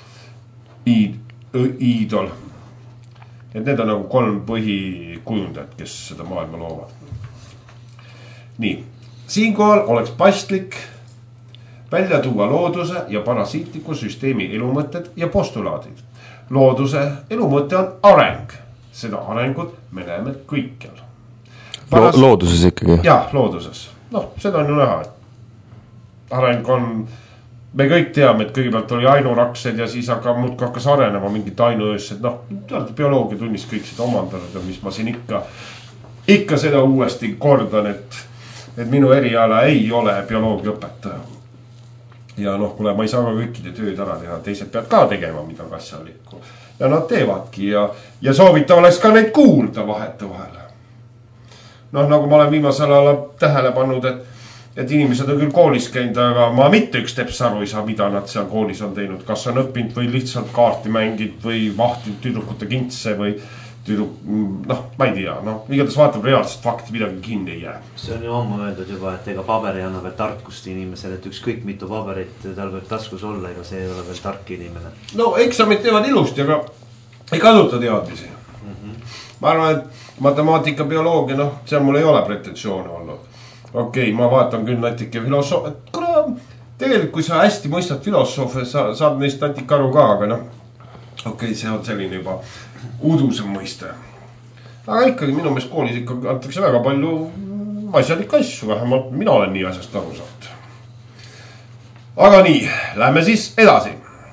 Speaker 3: iidol. Et need on nagu kolm põhikujundajat, kes seda maailma loovad. Nii, siinkohal oleks paslik välja tuua looduse ja parasiitliku süsteemi elumõtted ja postulaadid. Looduse elumõte on areng. Seda arengut me näeme kõikjal.
Speaker 2: Paras... Lo looduses ikkagi?
Speaker 3: Jah, looduses. Noh, seda on ju näha. Areng on, me kõik teame, et kõigepealt oli ainuraksed ja siis aga muudki hakkas arenema mingit ainuöössed. Noh, bioloogia tunnis kõik seda omandanud ja mis ma siin ikka, ikka seda uuesti kordan, et, et minu eriala ei ole bioloogia õpetaja. Ja noh, kuule, ma ei saa ka kõikide tööd ära teha, teised pead ka tegema midagi asjalikku. Ja nad teevadki ja, ja soovita oleks ka neid kuulda vahete vahele. Noh, nagu ma olen viimasel ajal tähele pannud, et, et inimesed on küll koolis käinud, aga ma mitte üks teps aru ei saa, mida nad seal koolis on teinud. Kas on õppinud või lihtsalt kaarti mängid või vahtinud tüdrukute kintse või tüdruk, noh, ma ei tea, noh, igatahes vaatab reaalselt fakti, midagi kinni ei jää.
Speaker 1: See on ju ammu öeldud juba, et ega paberi annab veel tarkust inimesele, et ükskõik mitu paberit tal võib taskus olla, ega see ei ole veel tark inimene. No eksamid teevad ilusti, aga ei kasuta teadmisi. Mm -hmm. Ma arvan, et matemaatika, bioloogia, noh, seal mul ei ole pretensioone olnud. Okei, okay, ma vaatan küll natuke filosoof, et kuna tegelikult kui sa hästi mõistad filosoofe, sa saad neist natuke aru ka, aga noh, okei, okay, see on selline juba udusem mõiste. Aga ikkagi minu meelest koolis ikka antakse väga palju asjalik asju, vähemalt mina olen nii asjast aru saanud. Aga nii, lähme siis edasi.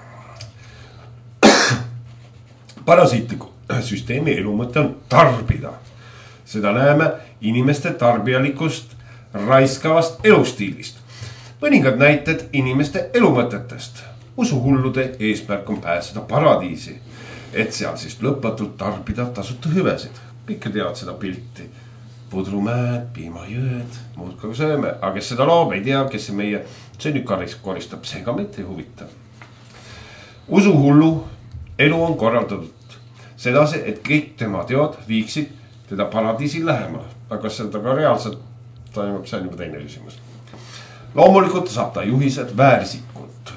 Speaker 1: Parasiitliku süsteemi elumõte on tarbida. Seda näeme inimeste tarbijalikust raiskavast elustiilist. Mõningad näited inimeste elumõtetest. Usuhullude eesmärk on pääseda paradiisi, et seal siis lõpmatult tarbida tasuta hüvesid. Kõik teavad seda pilti. Pudrumäed, piimajõed, muud ka sööme. Aga kes seda loob, ei tea, kes see meie sõnnikaris koristab, see ka mitte ei huvita. Usuhullu elu on korraldatud sedasi, et kõik tema teod viiksid teda paradiisi lähemale. Aga seda ka reaalselt toimub, see on juba teine küsimus. Loomulikult saab ta juhised väärisikult.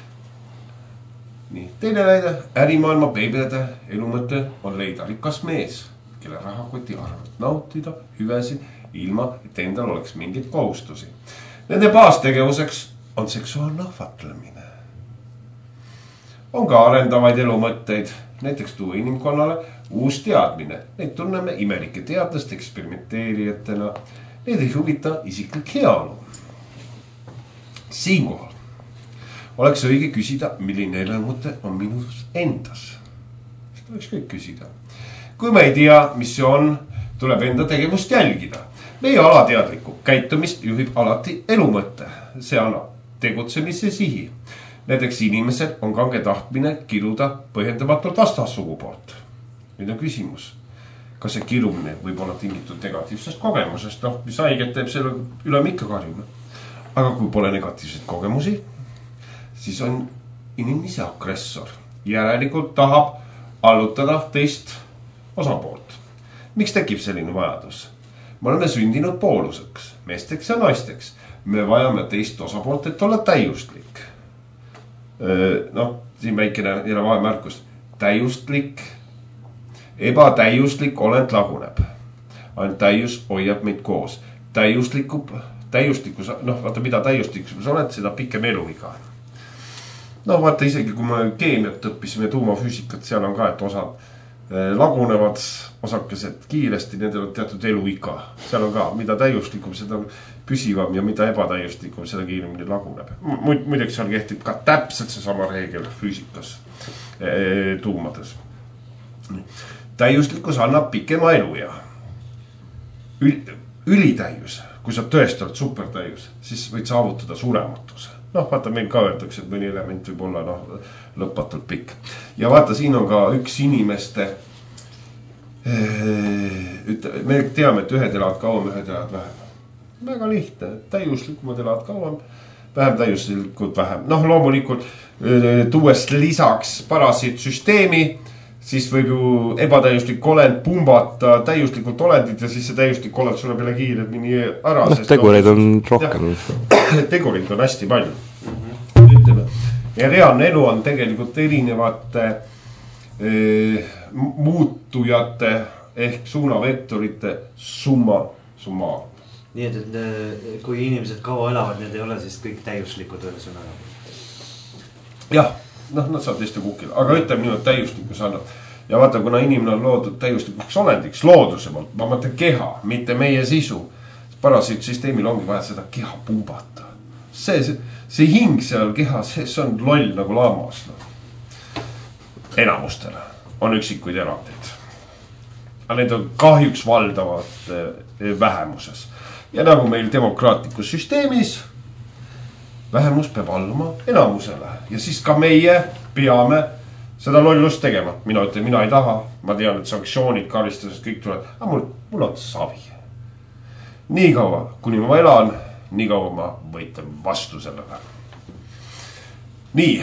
Speaker 1: Nii, teine näide, ärimaailma beebide elumõte on leida rikas mees, kelle rahakoti arvelt nautida hüvesid ilma, et endal oleks mingeid kohustusi.
Speaker 3: Nende baastegevuseks on seksuaalne ahvatlemine. On ka arendavaid elumõtteid, näiteks tuua inimkonnale uus teadmine. Neid tunneme imelike teadlaste eksperimenteerijatena. Need ei huvita isiklik heaolu. Siinkohal oleks õige küsida, milline elumõte on minus endas. Seda võiks kõik küsida. Kui me ei tea, mis see on, tuleb enda tegevust jälgida. Meie alateadlikku käitumist juhib alati elumõte. See annab tegutsemise sihi. Näiteks inimesel on kange tahtmine kiruda põhjendamatult vastassugu poolt. Nüüd on küsimus, kas see kirumine võib olla tingitud negatiivsest kogemusest, noh, mis haiget teeb selle üle mikka karjuna. Aga kui pole negatiivseid kogemusi, siis on inimese agressor. Järelikult tahab allutada teist osapoolt. Miks tekib selline vajadus? Me oleme sündinud pooluseks, meesteks ja naisteks. Me vajame teist osapoolt, et olla täiustlik. Noh, siin väikene jälle vahemärkus. Täiustlik, ebatäiustlik olend laguneb. Ainult täius hoiab meid koos. Täiustliku, täiustlikus, noh, vaata mida täiustlikus oled, seda pikem eluiga. No vaata isegi, kui me keemiat õppisime tuumafüüsikat, seal on ka, et osad lagunevad osakesed kiiresti, nendel on teatud eluiga. Seal on ka, mida täiustlikum, seda püsivam ja mida ebatäiustlikum, seda kiiremini laguneb. Muideks seal kehtib ka täpselt see sama reegel füüsikas tuumades. Täiustlikkus annab pikema elu ja ülitäius, kui sa tõesti oled supertäius, siis võid saavutada surematuse. Noh, vaata, meil ka öeldakse, et mõni element võib olla no, lõpmatult pikk. Ja vaata, siin on ka üks inimeste, me teame, et ühed elavad kauem, ühed elavad vähem. Väga lihtne, täiuslikumad elavad kauem, vähem täiuslikud vähem. Noh, loomulikult tuues lisaks parasiitsüsteemi, siis võib ju ebatäiuslik olend pumbata täiuslikult olendid ja siis see täiuslik olend sulle peale kiiremini ära.
Speaker 2: No, tegureid on rohkem.
Speaker 3: Tegureid on hästi palju. Ütleme. Ja reaalne elu on tegelikult erinevate e, muutujate ehk suunavektorite summa summa.
Speaker 1: Nii et, et kui inimesed kaua elavad, need ei ole siis kõik täiuslikud veel sõnaga.
Speaker 3: Jah. Noh, nad saab teiste kukile, aga ütleme niimoodi täiuslikus annab. Ja vaata, kuna inimene on loodud täiuslikuks olendiks, looduse poolt, ma mõtlen keha, mitte meie sisu. Parasiitsüsteemil ongi vaja seda keha pumbata. See, see, see hing seal keha, see, see on loll nagu laamas. No. Enamustele on üksikuid erandeid. Aga need on kahjuks valdavad vähemuses. Ja nagu meil demokraatlikus süsteemis, vähemus peab alluma enamusele ja siis ka meie peame seda lollust tegema. Mina ütlen, mina ei taha, ma tean, et sanktsioonid, karistused, kõik tuleb, aga mul, mul on savi. Nii kaua, kuni ma elan, nii kaua ma võitlen vastu sellele. Nii.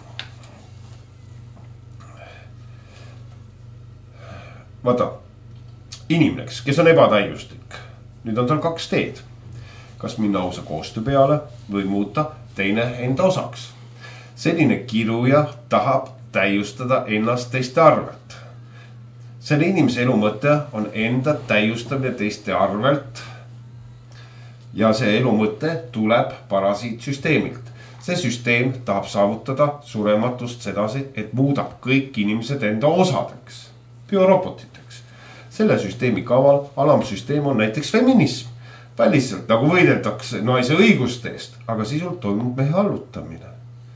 Speaker 3: Vaata, inimleks, kes on ebatäiuslik, nüüd on tal kaks teed. Kas minna ausa koostöö peale või muuta teine enda osaks. Selline kiruja tahab täiustada ennast teiste arvelt. Selle inimese elu mõte on enda täiustamine teiste arvelt. Ja see elu mõte tuleb parasiitsüsteemilt. See süsteem tahab saavutada surematust sedasi, et muudab kõik inimesed enda osadeks, biorobotiteks. Selle süsteemi kaval alamsüsteem on näiteks feminism. Väliselt nagu võidetakse naise õiguste eest, aga sisult toimub mehe allutamine.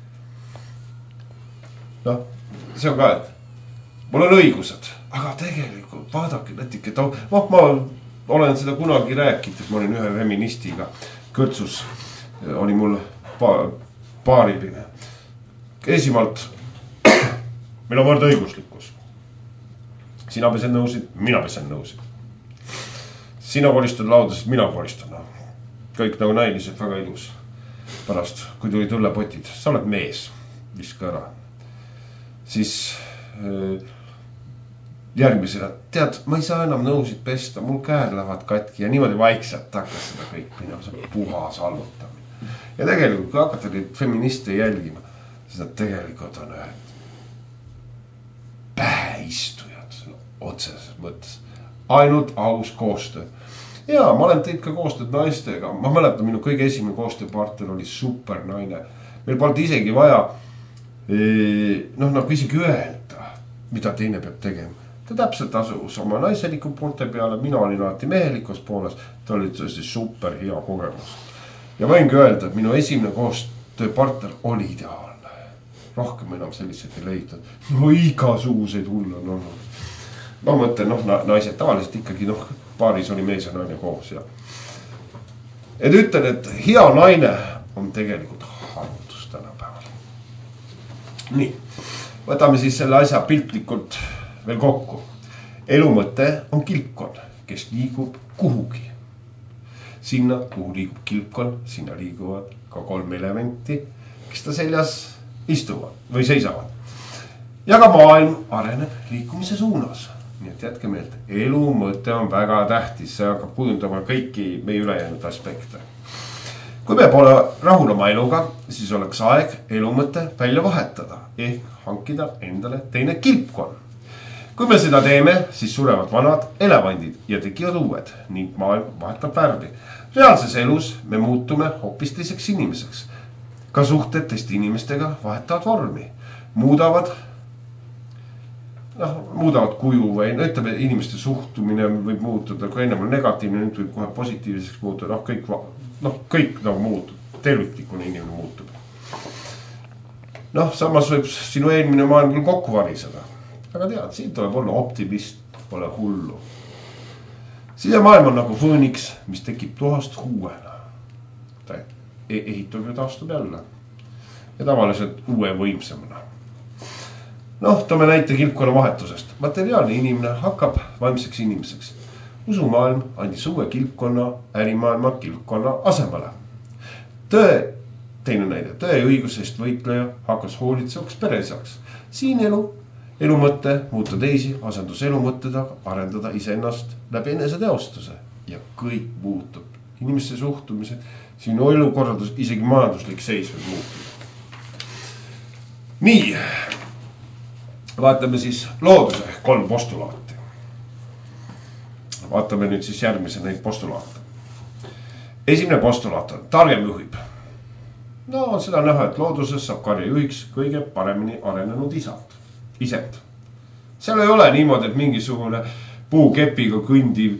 Speaker 3: Noh, see on ka, et mul on õigused, aga tegelikult vaadake nätike, et oh, ma olen seda kunagi rääkinud, et ma olin ühe feministiga kõrtsus, oli mul paariline. Esimalt, meil on võrdõiguslikkus. Sina pesen nõusid, mina pesen nõusid. Sina koristad laudas, mina koristan. Kõik nagu näiliselt väga ilus. Pärast, kui tuli tullepotid, sa oled mees, viska ära. Siis järgmisena, tead, ma ei saa enam nõusid pesta, mul käed lähevad katki ja niimoodi vaikselt hakkas seda kõik minema, see puhas allutamine. Ja tegelikult, kui hakata neid feministe jälgima, siis nad tegelikult on ühed päeistujad otseses mõttes. Ainult aus koostöö. Jaa, ma olen teinud ka koostööd naistega. Ma mäletan, minu kõige esimene koostööpartner oli super naine. Meil polnud isegi vaja, noh, nagu isegi öelda, mida teine peab tegema. Ta täpselt asus oma naiseliku poolte peale, mina olin alati mehelikus pooles, ta oli tõesti super hea kogemus. Ja võingi öelda, et minu esimene koostööpartner oli ideaalne. Rohkem enam sellised ei leidnud. No igasuguseid hull on olnud. Ma mõtlen, noh, naised tavaliselt ikkagi, noh, paaris oli mees ja naine koos. Ja. Et ütlen, et hea naine on tegelikult harvudus tänapäeval. Nii, võtame siis selle asja piltlikult veel kokku. Elu mõte on kilpkon, kes liigub kuhugi. Sinna, kuhu liigub kilpkon, sinna liiguvad ka kolm elementi, kes ta seljas istuvad või seisavad. Ja ka maailm areneb liikumise suunas. Nii et jätke meelde, elu mõte on väga tähtis, see hakkab kujundama kõiki meie ülejäänud aspekte. Kui me pole rahul oma eluga, siis oleks aeg elu mõte välja vahetada, ehk hankida endale teine kilpkon. Kui me seda teeme, siis surevad vanad elevandid ja tekivad uued ning maailm vahetab värvi. Reaalses elus me muutume hoopis teiseks inimeseks. Ka suhted teiste inimestega vahetavad vormi, muudavad noh, muudavad kuju või no, ütleme, inimeste suhtumine võib muutuda, kui ennem on negatiivne, nüüd võib kohe positiivseks muutuda, noh, kõik, noh, kõik nagu muutub, terviklikune inimene muutub. Noh, samas võib sinu eelmine maailm küll kokku variseda, aga tead, siin tuleb olla optimist, pole hullu. Sisemaailm on nagu fõõniks, mis tekib tuhast uuena. Ta ehitub ja taastub jälle ja tavaliselt uue võimsamana. Noh, toome näite kilpkonna vahetusest. Materiaalne inimene hakkab vaimseks inimeseks. Usumaailm andis uue kilpkonna, ärimaailma kilpkonna asemele. Tõe, teine näide, tõe õigusest võitleja hakkas hoolitsevaks peresaks. Siin elu, elu mõte, muuta teisi, asendus elu mõtteda, arendada iseennast läbi enese teostuse. Ja kõik muutub. Inimeste suhtumised, sinu elukorraldus, isegi majanduslik seis võib muutuda. Nii. Vaatame siis looduse kolm postulaati. Vaatame nüüd siis järgmise neid postulaate. Esimene postulaat on, targem juhib. No on seda näha, et looduses saab karja juhiks kõige paremini arenenud isad, ised. Seal ei ole niimoodi, et mingisugune puukepiga kõndiv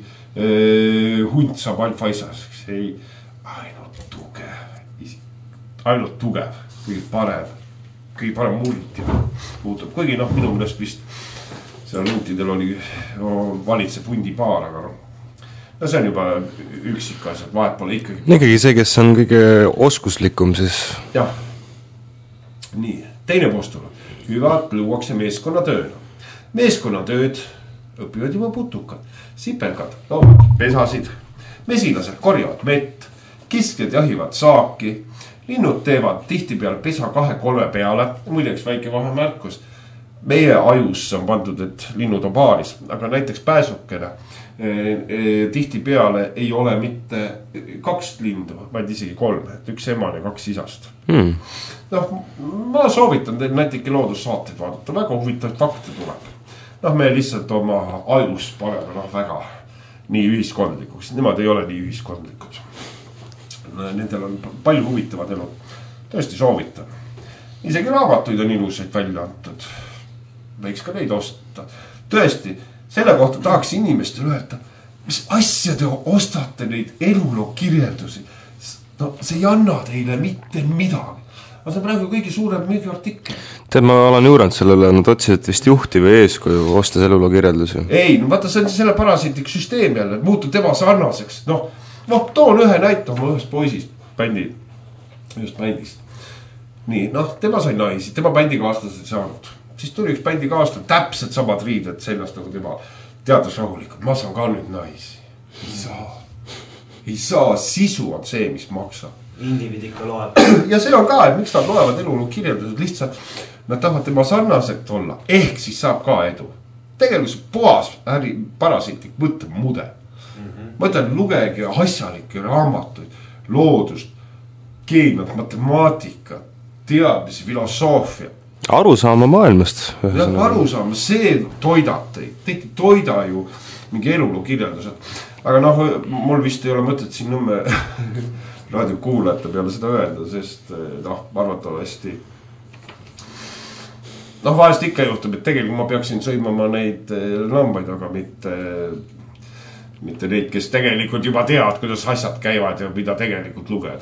Speaker 3: äh, hunt saab alfaisaseks. Ei, ainult tugev, ainult tugev, kõige parem. Kõige parem multi muutub. Kuigi noh, minu mõnest vist seal huntidel oli no, valitseb hundi paar, aga no, no see on juba üksik asjad, vahet pole ikkagi.
Speaker 2: Ikkagi see, kes on kõige oskuslikum, siis...
Speaker 3: Jah. Nii, teine postula. Hüvad luuakse meeskonnatööna. Meeskonnatööd õpivad juba putukad, sipelgad, loomad, pesasid, mesilased korjavad mett, kiskjad jahivad saaki, linnud teevad tihti peale pesa kahe kolme peale, muideks väike vahemärkus. Meie ajus on pandud, et linnud on paaris, aga näiteks pääsukene e, e, tihti peale ei ole mitte kaks lindu, vaid isegi kolm, et üks emane, kaks isast. Hmm. Noh, ma soovitan teil näiteki loodussaateid vaadata, väga huvitav fakte tuleb. Noh, me lihtsalt oma ajus paneme noh, väga nii ühiskondlikuks, nemad ei ole nii ühiskondlikud. Nendel on palju huvitavad elu. Tõesti soovitan. Isegi raamatuid on ilusaid välja antud. Võiks ka neid osta. Tõesti, selle kohta tahaks inimestele öelda, mis asja te ostate neid eluloo kirjeldusi. No see ei anna teile mitte midagi. Aga see on praegu kõige suurem müügiartikkel.
Speaker 2: Tead, ma olen juuranud sellele, nad otsisid vist juhti või eeskuju ostas eluloo kirjeldusi.
Speaker 3: Ei, no vaata, see on selle parasiitlik süsteem jälle, et muutu tema sarnaseks. Noh, noh, toon ühe näite oma ühest poisist, bändi, ühest bändist. Nii, noh, tema sai naisi, tema bändikaaslased saanud. Siis tuli üks bändikaaslased, täpselt samad riided sellest nagu tema teadus rahulikult. Ma saan ka nüüd naisi. Ei saa. Ei saa, sisu on see, mis maksab.
Speaker 1: Individ ikka loeb.
Speaker 3: Ja see on ka, et miks nad loevad eluloo kirjeldused lihtsalt, nad tahavad tema sarnaselt olla, ehk siis saab ka edu. Tegelikult puhas äri parasiitlik mõtte mude. Mm-hmm. Mõtlen, lugege asjalikke raamatuid, loodust, keemiat, matemaatikat, teadmisi, filosoofia.
Speaker 2: Aru saama maailmast.
Speaker 3: Ja aru saama, see toidab teid. Teid ei toida ju mingi elulu kirjeldused. Aga noh, mul vist ei ole mõtet siin Nõmme raadiokuulajate peale seda öelda, sest noh, arvatavasti noh, vahest ikka juhtub, et tegelikult ma peaksin sõimama neid lambaid, aga mitte mitte neid, kes tegelikult juba teavad, kuidas asjad käivad ja mida tegelikult lugeda.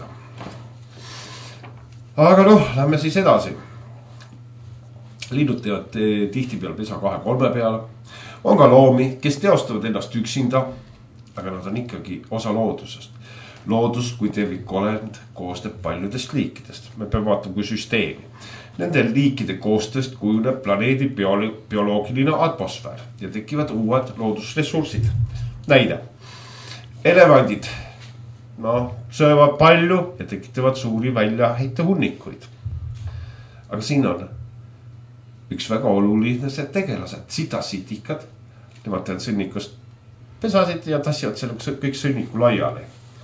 Speaker 3: Aga noh, lähme siis edasi. Linnud teevad tihti peal pesa kahe kolme peale. On ka loomi, kes teostavad ennast üksinda, aga nad on ikkagi osa loodusest. Loodus kui tervikolend koostab paljudest liikidest. Me peame vaatama kui süsteemi. Nende liikide koostest kujuneb planeedi bioloogiline atmosfäär ja tekivad uued loodusressursid. Näide, elevandid no, söövad palju ja tekitavad suuri väljaheite hunnikuid. Aga siin on üks väga oluline see tegelased, sitasitikad. Nemad teevad sõnnikust pesasid ja tassivad selle kõik sõnniku laiali.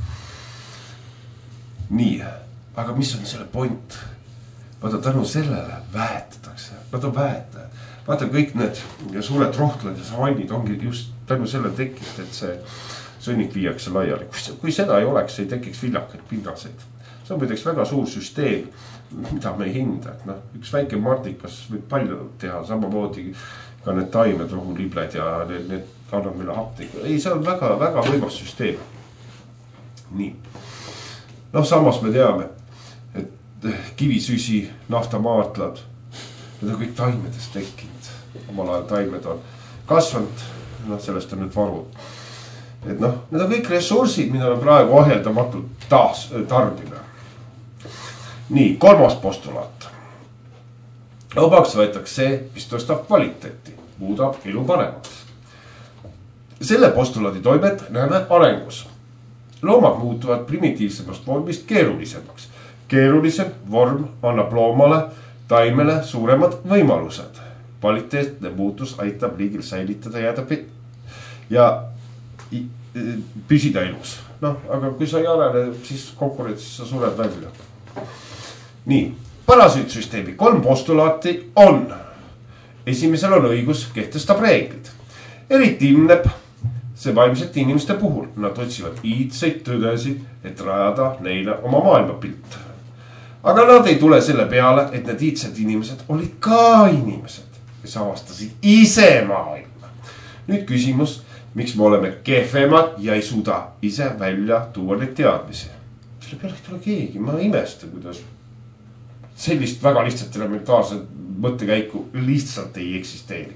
Speaker 3: Nii, aga mis on selle point? Vaata tänu sellele väetatakse, nad on väetajad. Vaata kõik need ja suured rohtlad ja savannid ongi just tänu selle tekkinud, et see sõnnik viiakse laiali. Kui seda ei oleks, ei tekiks viljakaid pinnaseid. See on muideks väga suur süsteem, mida me ei hinda. Et no, üks väike mardikas võib palju teha, samamoodi ka need taimed, rohulibled ja need, need annab meile haptiku. Ei, see on väga, väga võimas süsteem. Nii. No samas me teame, et kivisüsi, naftamaartlad, need on kõik taimedest tekkinud. Omal ajal taimed on kasvanud. No, sellest on nüüd varud. Et noh, need on kõik ressursid, mida me praegu aheldamatult taas tarbime. Nii, kolmas postulaat. Obaks võetakse see, mis tõstab kvaliteeti, muudab elu paremaks. Selle postulaadi toimet näeme arengus. Loomad muutuvad primitiivsemast vormist keerulisemaks. Keerulisem vorm annab loomale, taimele suuremad võimalused. Kvaliteetne muutus aitab liigil säilitada jääda ja püsida elus. No, aga kui sa ei arene, siis konkurentsis sa sured välja. Nii, parasüütsüsteemi kolm postulaati on. Esimesel on õigus, kehtestab reeglid. Eriti ilmneb see vaimsete inimeste puhul. Nad otsivad iidseid tõdesid, et rajada neile oma maailmapilt. Aga nad ei tule selle peale, et need iidsed inimesed olid ka inimesed, kes avastasid ise maailma. Nüüd küsimus, miks me oleme kehvemad ja ei suuda ise välja tuua neid teadmisi. Selle peale ei tule keegi, ma imesta, kuidas sellist väga lihtsalt elementaarset mõttekäiku lihtsalt ei eksisteeri.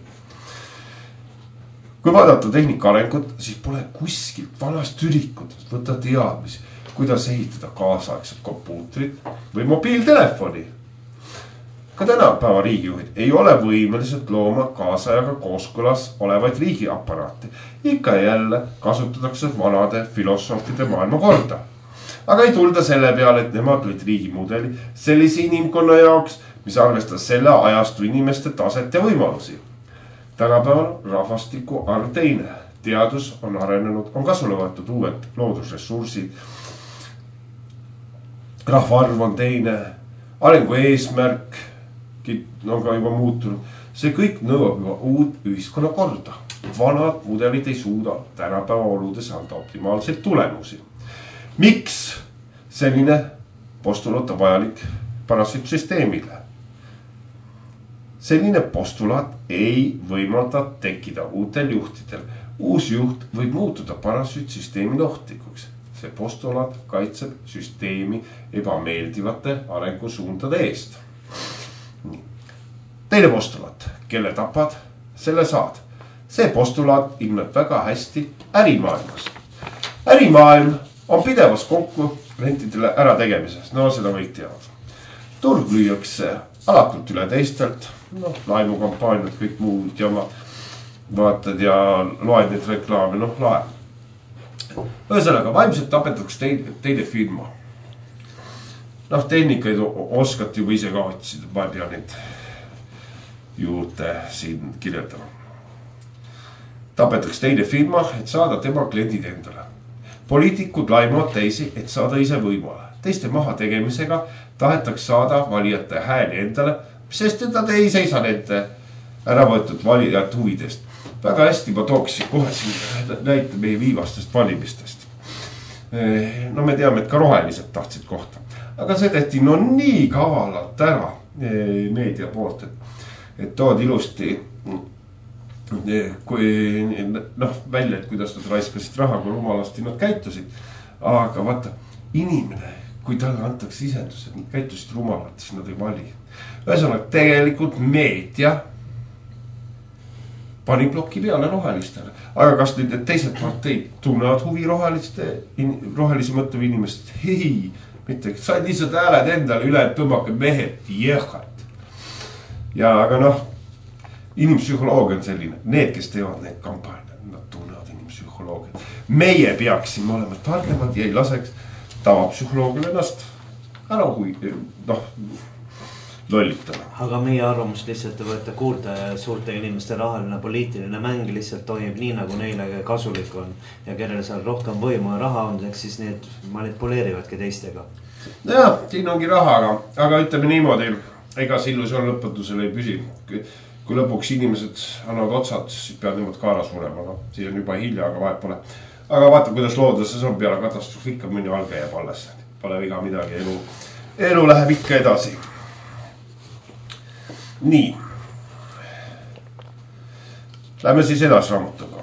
Speaker 3: Kui vaadata tehnika arengut, siis pole kuskilt vanast ürikutest võtta teadmisi, kuidas ehitada kaasaegset kompuutrit või mobiiltelefoni. Ka tänapäeva riigijuhid ei ole võimelised looma kaasajaga kooskõlas olevaid riigiaparaate. Ikka jälle kasutatakse vanade filosoofide maailma korda. Aga ei tulda selle peale, et nemad lõid riigimudeli sellise inimkonna jaoks, mis arvestas selle ajastu inimeste taset ja võimalusi. Tänapäeval rahvastiku arv teine. Teadus on arenenud, on kasule võetud uued loodusressursid. Rahvaarv on teine. Arengu eesmärk on ka juba muutunud. See kõik nõuab juba uut ühiskonna korda. Vanad mudelid ei suuda tänapäeva oludes anda optimaalseid tulemusi. Miks selline postulaat on vajalik parasüütsüsteemile? Selline postulaat ei võimalda tekkida uutel juhtidel. Uus juht võib muutuda parasüütsüsteemi ohtlikuks. See postulaat kaitseb süsteemi ebameeldivate arengusuundade eest. Teine postulaat, kelle tapad, selle saad. See postulaat ilmneb väga hästi ärimaailmas. Ärimaailm on pidevas konkurentidele ära tegemises. No seda kõik teavad. Turg lüüakse alatult üle teistelt. No, laimukampaaniad, kõik muud ja ma vaatad ja loed neid reklaame, noh lae. Ühesõnaga, vaimselt tapetakse teine, teine firma. Noh, tehnikaid oskati juba ise ka otsida, ma ei pea neid juurde siin kirjeldama. Tapetakse teine firma, et saada tema kliendid endale. Poliitikud laimavad teisi, et saada ise võimale. Teiste maha tegemisega tahetaks saada valijate hääli endale, sest nad ei seisa nende ära võetud valijate huvidest. väga hästi ma tooksin kohe siin näite meie viivastest valimistest. No me teame, et ka rohelised tahtsid kohta. Aga see tehti no nii kavalalt ära meedia poolt, et, et tood ilusti kui noh välja, et kuidas nad raiskasid raha, kui rumalasti nad käitusid. Aga vaata, inimene, kui talle antakse isendus, et nad käitusid rumalalt, siis nad ei vali. Ühesõnaga, tegelikult meedia pani ploki peale rohelistele. Aga kas nüüd teised parteid tunnevad huvi roheliste, rohelisi mõtlev inimest? Ei, mitte, said lihtsalt hääled endale üle, et tõmmake mehed, jehad. Ja aga noh, inimpsühholoogia on selline, need, kes teevad neid kampaaniad, nad tunnevad inimpsühholoogia. Meie peaksime olema targemad ja ei laseks tavapsühholoogil ennast ära hui, noh, lollitama.
Speaker 1: Aga meie arvamust lihtsalt võtta kuulda ja suurte inimeste rahaline poliitiline mäng lihtsalt toimub nii, nagu neile kasulik on. Ja kellel seal rohkem võimu ja raha on, siis need manipuleerivadki teistega.
Speaker 3: Jah, siin ongi raha, aga, aga ütleme niimoodi, ega see illusioon lõpetusel ei püsi. Kui lõpuks inimesed annavad otsad, siis peavad nemad kaara surema. No, siis on juba hilja, aga vahet pole. Aga vaata, kuidas looduses on peale katastroofi ikka mõni alge jääb alles. Pole viga midagi, elu, elu läheb ikka edasi. Nii. Lähme siis edasi raamatuga.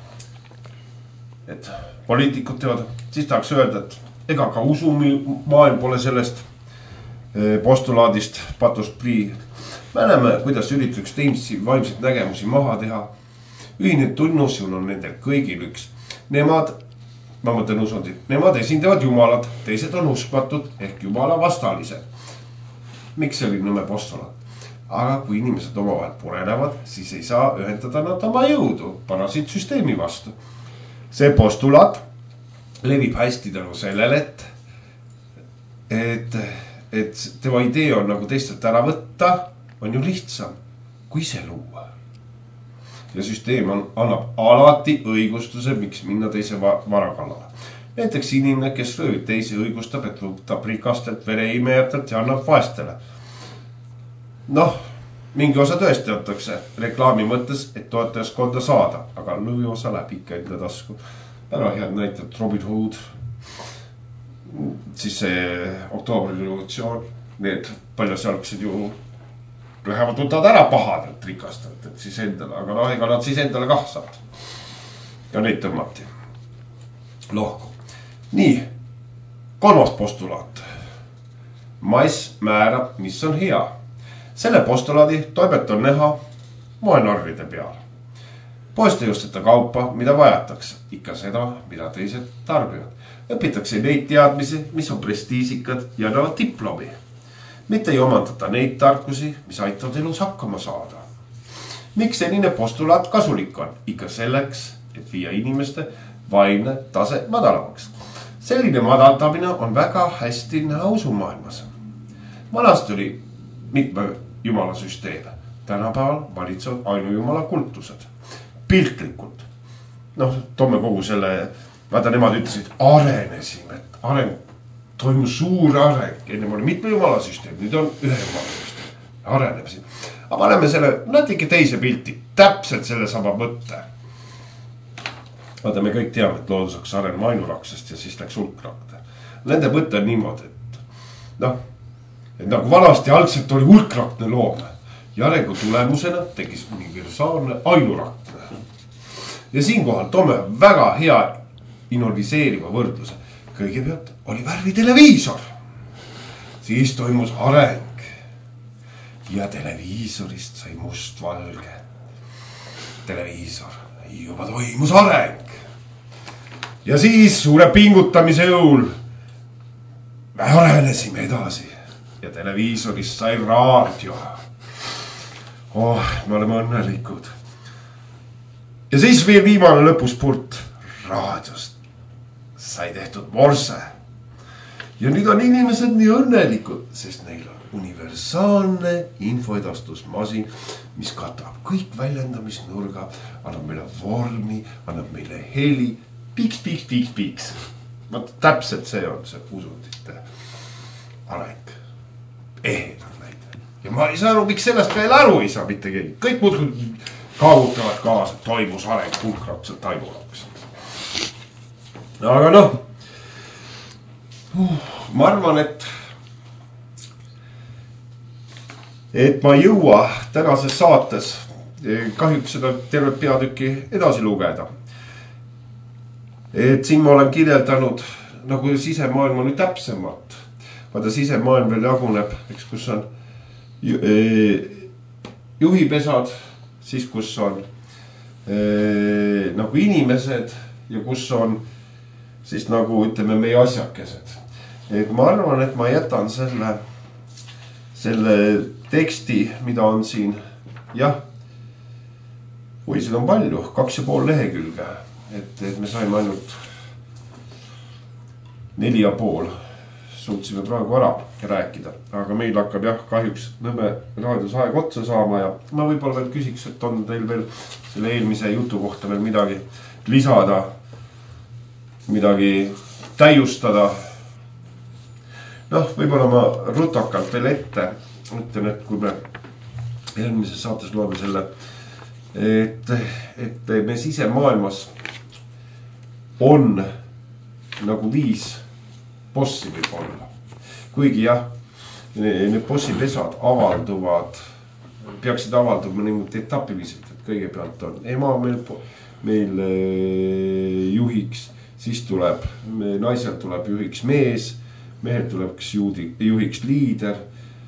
Speaker 3: Et poliitikud teevad, siis tahaks öelda, et ega ka usumaailm pole sellest postulaadist patust prii. Me näeme, kuidas ürituseks teimsi vaimseid nägemusi maha teha. Ühine tunnusjun on nendel kõigil üks. Nemad, ma mõtlen usundid, nemad esindavad jumalad, teised on uskmatud ehk jumala vastalised. Miks see oli nõme postulaat? Aga kui inimesed omavahel purenevad, siis ei saa ühendada nad oma jõudu parasiit süsteemi vastu. See postulaat levib hästi tänu sellele, et, et, et tema idee on nagu teistelt ära võtta, on ju lihtsam kui ise luua. Ja süsteem on, annab alati õigustuse, miks minna teise vara kallale. Näiteks inimene, kes röövib teisi õigustab, et luutab rikastelt, vereimejatelt ja annab vaestele. Noh, mingi osa tõesti antakse reklaami mõttes, et toetajaskonda saada, aga lõvi osa läheb ikka enda tasku. Väga head näitab Robin Hood, siis see oktoobri revolutsioon, need paljasjalgsed ju lähevad võtavad ära pahadelt rikastelt, et siis endale, aga noh, ega nad siis endale kah saad. Ja neid tõmmati lohku. Nii, kolmas postulaat. Mass määrab, mis on hea. Selle postulaadi toimet on näha moenarride peal. Poest ei osteta kaupa, mida vajatakse, ikka seda, mida teised tarbivad. Õpitakse neid teadmisi, mis on prestiisikad ja annavad diplomi. Mitte ei omandata neid tarkusi, mis aitavad elus hakkama saada. Miks selline postulaat kasulik on? Ikka selleks, et viia inimeste vaimne tase madalamaks. Selline madaldamine on väga hästi näha usumaailmas. Vanasti oli mitme jumala süsteeme. Tänapäeval valitsevad ainujumala kultused. Piltlikult. Noh, toome kogu selle, vaata nemad ütlesid, arenesime, et areng toimus suur areng. Ennem oli mitme jumala süsteem, nüüd on ühe jumala süsteem. Areneb siin. Aga paneme selle natuke teise pilti. Täpselt selle sama mõtte. Vaata, me kõik teame, et looduseks arenema ainuraksest ja siis läks hulkrakte. Nende mõte on niimoodi, et noh, et nagu vanasti algselt oli hulkrakne loom ja arengu tulemusena tegis universaalne ainurakne. Ja siinkohal toome väga hea innoviseeriva võrdluse. Kõigepealt oli värviteleviisor. Siis toimus areng. Ja televiisorist sai must valge. Televiisor. Juba toimus areng. Ja siis suure pingutamise jõul me arenesime edasi. Ja televiisorist sai raadio. Oh, me oleme õnnelikud. Ja siis veel viimane lõpuspurt raadiost. Sai tehtud morse. Ja nüüd on inimesed nii õnnelikud, sest neil on universaalne infoedastusmasin, mis katab kõik väljendamisnurga, annab meile vormi, annab meile heli, piks, piks, piks, piks. Vaat täpselt see on see usundite areng. Ehedad näite. Ja ma ei saa aru, miks sellest veel aru ei saa mitte keegi. Kõik muudkui kaugutavad kaasa, toimus areng pulkratselt taimulaps. Aga noh, ma arvan, et et ma ei jõua tänases saates kahjuks seda tervet peatükki edasi lugeda. Et siin ma olen kirjeldanud nagu sisemaailma nüüd täpsemalt. Vaata sisemaailm veel jaguneb, eks kus on juhipesad, siis kus on eh, nagu inimesed ja kus on siis nagu ütleme meie asjakesed. Et ma arvan, et ma jätan selle, selle teksti, mida on siin, jah, või seda on palju, kaks ja pool lehekülge, et, et me saime ainult neli ja pool. Suutsime praegu ära rääkida, aga meil hakkab jah kahjuks Nõmme raadios aeg otsa saama ja ma võib-olla veel küsiks, et on teil veel selle eelmise jutu kohta veel midagi lisada, midagi täiustada. Noh, võib-olla ma rutakalt veel ette ütlen, et kui me eelmises saates loeme selle, et, et me sisemaailmas on nagu viis bossi võib olla. Kuigi jah, need bossi pesad avalduvad, peaksid avalduma niimoodi etapiviselt, et kõigepealt on ema meil, meil juhiks, siis tuleb, naisel tuleb juhiks mees, mehel tuleb juhiks liider,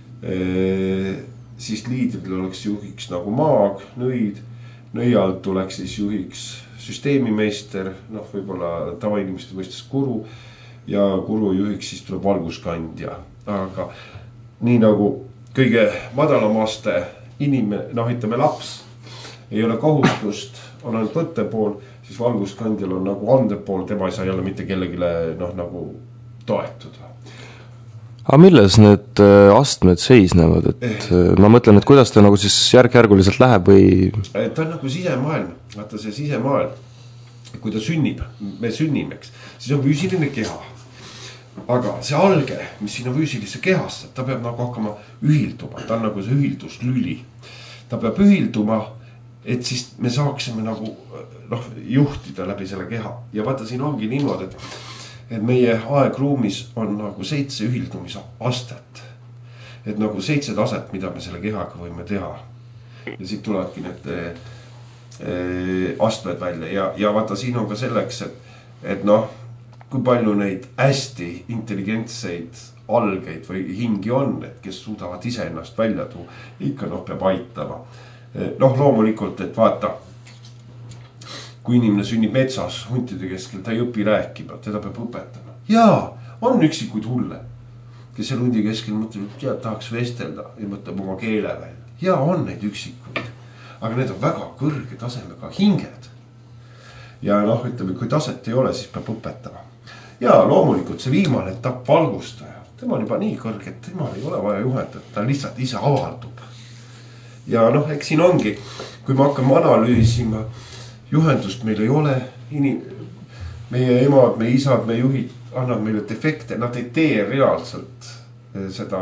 Speaker 3: siis liidril oleks juhiks nagu maag, nõid, nõialt tuleks siis juhiks süsteemimeister, noh võib-olla tavainimeste mõistes guru, ja guru juhiks siis tuleb valguskandja, aga nii nagu kõige madalamaste inimene, noh ütleme laps, ei ole kohustust, on ainult võtte pool, siis valguskandjal on nagu ande pool, tema ei saa jälle mitte kellegile noh nagu toetuda.
Speaker 2: Aga milles need astmed seisnevad, et eh. ma mõtlen, et kuidas ta nagu siis järk-järguliselt läheb või?
Speaker 3: Ta on nagu sisemaailm, vaata see sisemaailm, kui ta sünnib, me sünnimeks, siis on füüsiline keha. Aga see alge, mis siin on füüsilisse kehasse, ta peab nagu hakkama ühilduma, ta on nagu see ühilduslüli. Ta peab ühilduma, et siis me saaksime nagu noh, juhtida läbi selle keha. Ja vaata siin ongi niimoodi, et, et meie aegruumis on nagu seitse ühildumise astet. Et nagu seitse taset, mida me selle kehaga võime teha. Ja siit tulevadki need e, astmed välja ja, ja vaata siin on ka selleks, et, et noh, kui palju neid hästi intelligentseid algeid või hingi on, et kes suudavad ise ennast välja tuua, ikka noh peab aitama. Noh loomulikult, et vaata, kui inimene sünnib metsas huntide keskel, ta ei õpi rääkima, teda peab õpetama. Jaa, on üksikuid hulle, kes seal hundi keskel mõtleb, et jah, tahaks vestelda ja mõtleb oma keele välja. Jaa, on neid üksikuid, aga need on väga kõrge tasemega hinged. Ja noh, ütleme, kui taset ei ole, siis peab õpetama. Ja loomulikult see viimane etapp valgustaja, tema on juba nii kõrge, et tema ei ole vaja juhendada, ta lihtsalt ise avaldub. Ja noh, eks siin ongi, kui me hakkame analüüsima, juhendust meil ei ole, inim, meie emad, meie isad, meie juhid annab meile defekte, nad ei tee reaalselt seda,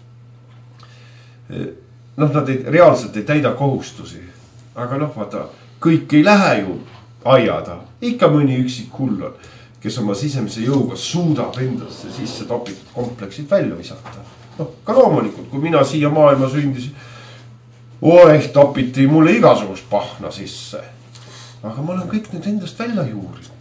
Speaker 3: noh, nad ei, reaalselt ei täida kohustusi, aga noh, vaata, kõik ei lähe ju aiada, ikka mõni üksik hull on, kes oma sisemise jõuga suudab endasse sisse topitud kompleksid välja visata. noh, ka loomulikult, kui mina siia maailma sündisin, oeh, topiti mulle igasugust pahna sisse. Aga ma olen kõik need endast välja juurinud.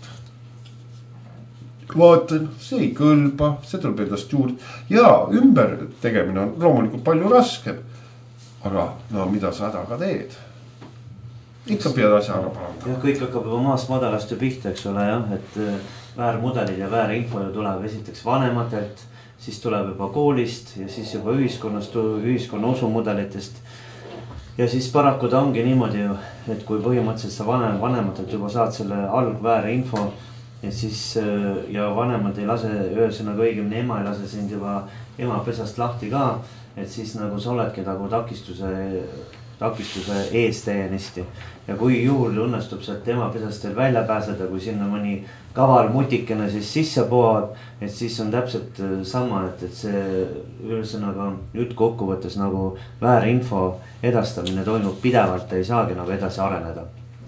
Speaker 3: Vaatan, see ei kõlba, see tuleb endast juurde. Ja ümber tegemine on loomulikult palju raskem. Aga no mida sa hädaga teed? Ikka pead asja ära parandama.
Speaker 1: Ja kõik hakkab juba maast madalast ja pihta, eks ole, jah, et väärmudelid ja väärinfo tuleb esiteks vanematelt, siis tuleb juba koolist ja siis juba ühiskonnast, ühiskonna usumudelitest. Ja siis paraku ta ongi niimoodi ju, et kui põhimõtteliselt sa vanem, vanematelt juba saad selle algväärinfo ja siis ja vanemad ei lase, ühesõnaga õigemini ema ei lase sind juba ema pesast lahti ka, et siis nagu sa oledki nagu takistuse, takistuse ees täienisti. Ja kui juhul õnnestub sealt ema pesast veel välja pääseda, kui sinna mõni kaval mutikene siis sisse pood, et siis on täpselt sama, et, et see ühesõnaga jutt kokkuvõttes nagu väärinfo edastamine toimub pidevalt, ei saagi nagu edasi areneda.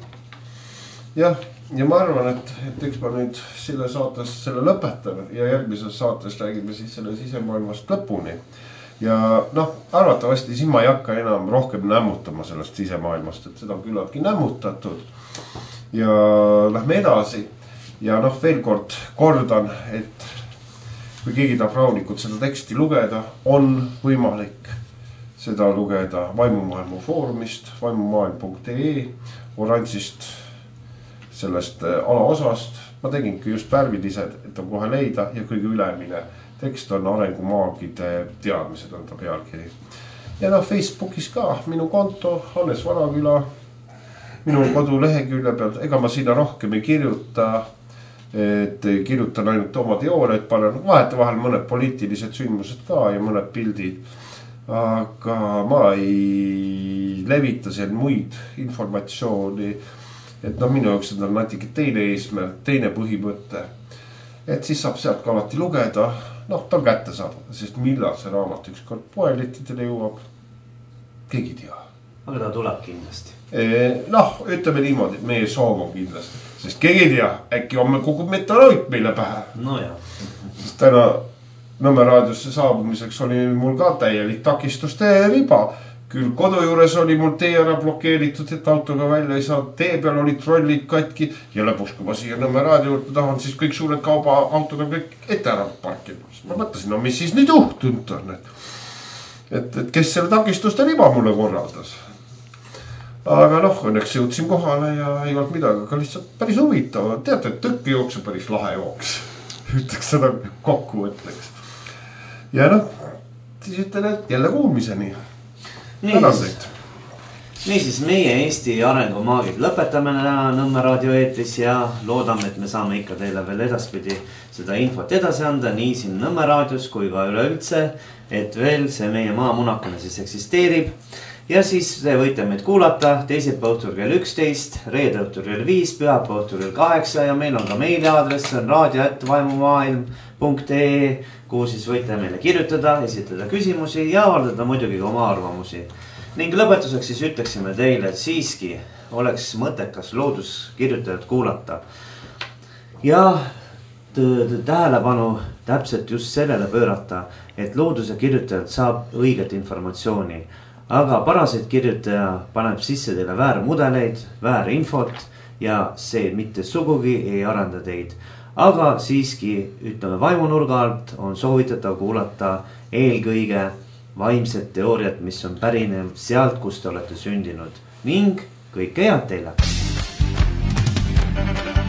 Speaker 3: jah, ja ma arvan, et, et eks ma nüüd selle saates selle lõpetan ja järgmises saates räägime siis selle sisemaailmast lõpuni. Ja noh, arvatavasti siin ma ei hakka enam rohkem nämmutama sellest sisemaailmast, et seda on küllaltki nämmutatud. Ja lähme edasi ja noh, veel kord kordan, et kui keegi tahab rahulikult seda teksti lugeda, on võimalik seda lugeda Vaimumaailma foorumist, vaimumaailm punkt ee, oranžist sellest alaosast. Ma tegingi just värvilised, et on kohe leida ja kõige ülemine tekst on arengumaagide teadmised on ta pealkiri. Ja noh, Facebookis ka minu konto, Hannes Vanaküla, minu kodulehekülje pealt, ega ma sinna rohkem ei kirjuta, et kirjutan ainult oma teooriaid, panen vahete vahel mõned poliitilised sündmused ka ja mõned pildid. Aga ma ei levita seal muid informatsiooni, et noh, minu jaoks on natuke teine eesmärk, teine põhimõte, et siis saab sealt ka alati lugeda, noh, ta on kätte saab, sest millal see raamat ükskord poelettidele jõuab, keegi tea.
Speaker 1: Aga ta tuleb kindlasti.
Speaker 3: Noh, ütleme niimoodi, et meie soov on kindlasti, sest keegi tea, äkki homme kukub meteoroid meile pähe.
Speaker 1: No jah.
Speaker 3: Sest täna Nõmme raadiosse saabumiseks oli mul ka täielik takistuste riba. Küll kodu juures oli mul tee ära blokeeritud, et autoga välja ei saa. Tee peal oli trollid katki ja lõpuks, kui ma siia Nõmme raadio juurde tahan, siis kõik suured kauba autod on kõik ette ära parkinud. Ma mõtlesin, no mis siis nüüd juhtunud on, et, et, et kes selle takistuste riba mulle korraldas. Aga noh, õnneks jõudsin kohale ja ei olnud midagi, aga lihtsalt päris huvitav. Teate, et tõkke jookse päris lahe jooks. Ütleks seda kokku võtleks. Ja noh, siis ütlen, et jälle kuulmiseni.
Speaker 1: Niisiis, niisiis meie Eesti arengumaagid lõpetame Nõmme raadio eetris ja loodame, et me saame ikka teile veel edaspidi seda infot edasi anda nii siin Nõmme raadios kui ka üleüldse, et veel see meie maamunakene siis eksisteerib. Ja siis te võite meid kuulata teisipäeva õhtul kell üksteist, reede õhtul kell viis, pühapäeva õhtul kell kaheksa ja meil on ka meiliaadress, see on raadio at vaimumaailm punkt ee, kuhu siis võite meile kirjutada, esitada küsimusi ja avaldada muidugi ka oma arvamusi. Ning lõpetuseks siis ütleksime teile, et siiski oleks mõttekas looduskirjutajat kuulata. Ja tähelepanu täpselt just sellele pöörata, et looduse kirjutajalt saab õiget informatsiooni. Aga paraseid kirjutaja paneb sisse teile väär mudeleid, väär infot ja see mitte sugugi ei arenda teid. Aga siiski, ütleme vaimunurga alt on soovitatav kuulata eelkõige vaimset teooriat, mis on pärinev sealt, kus te olete sündinud. Ning kõike head teile!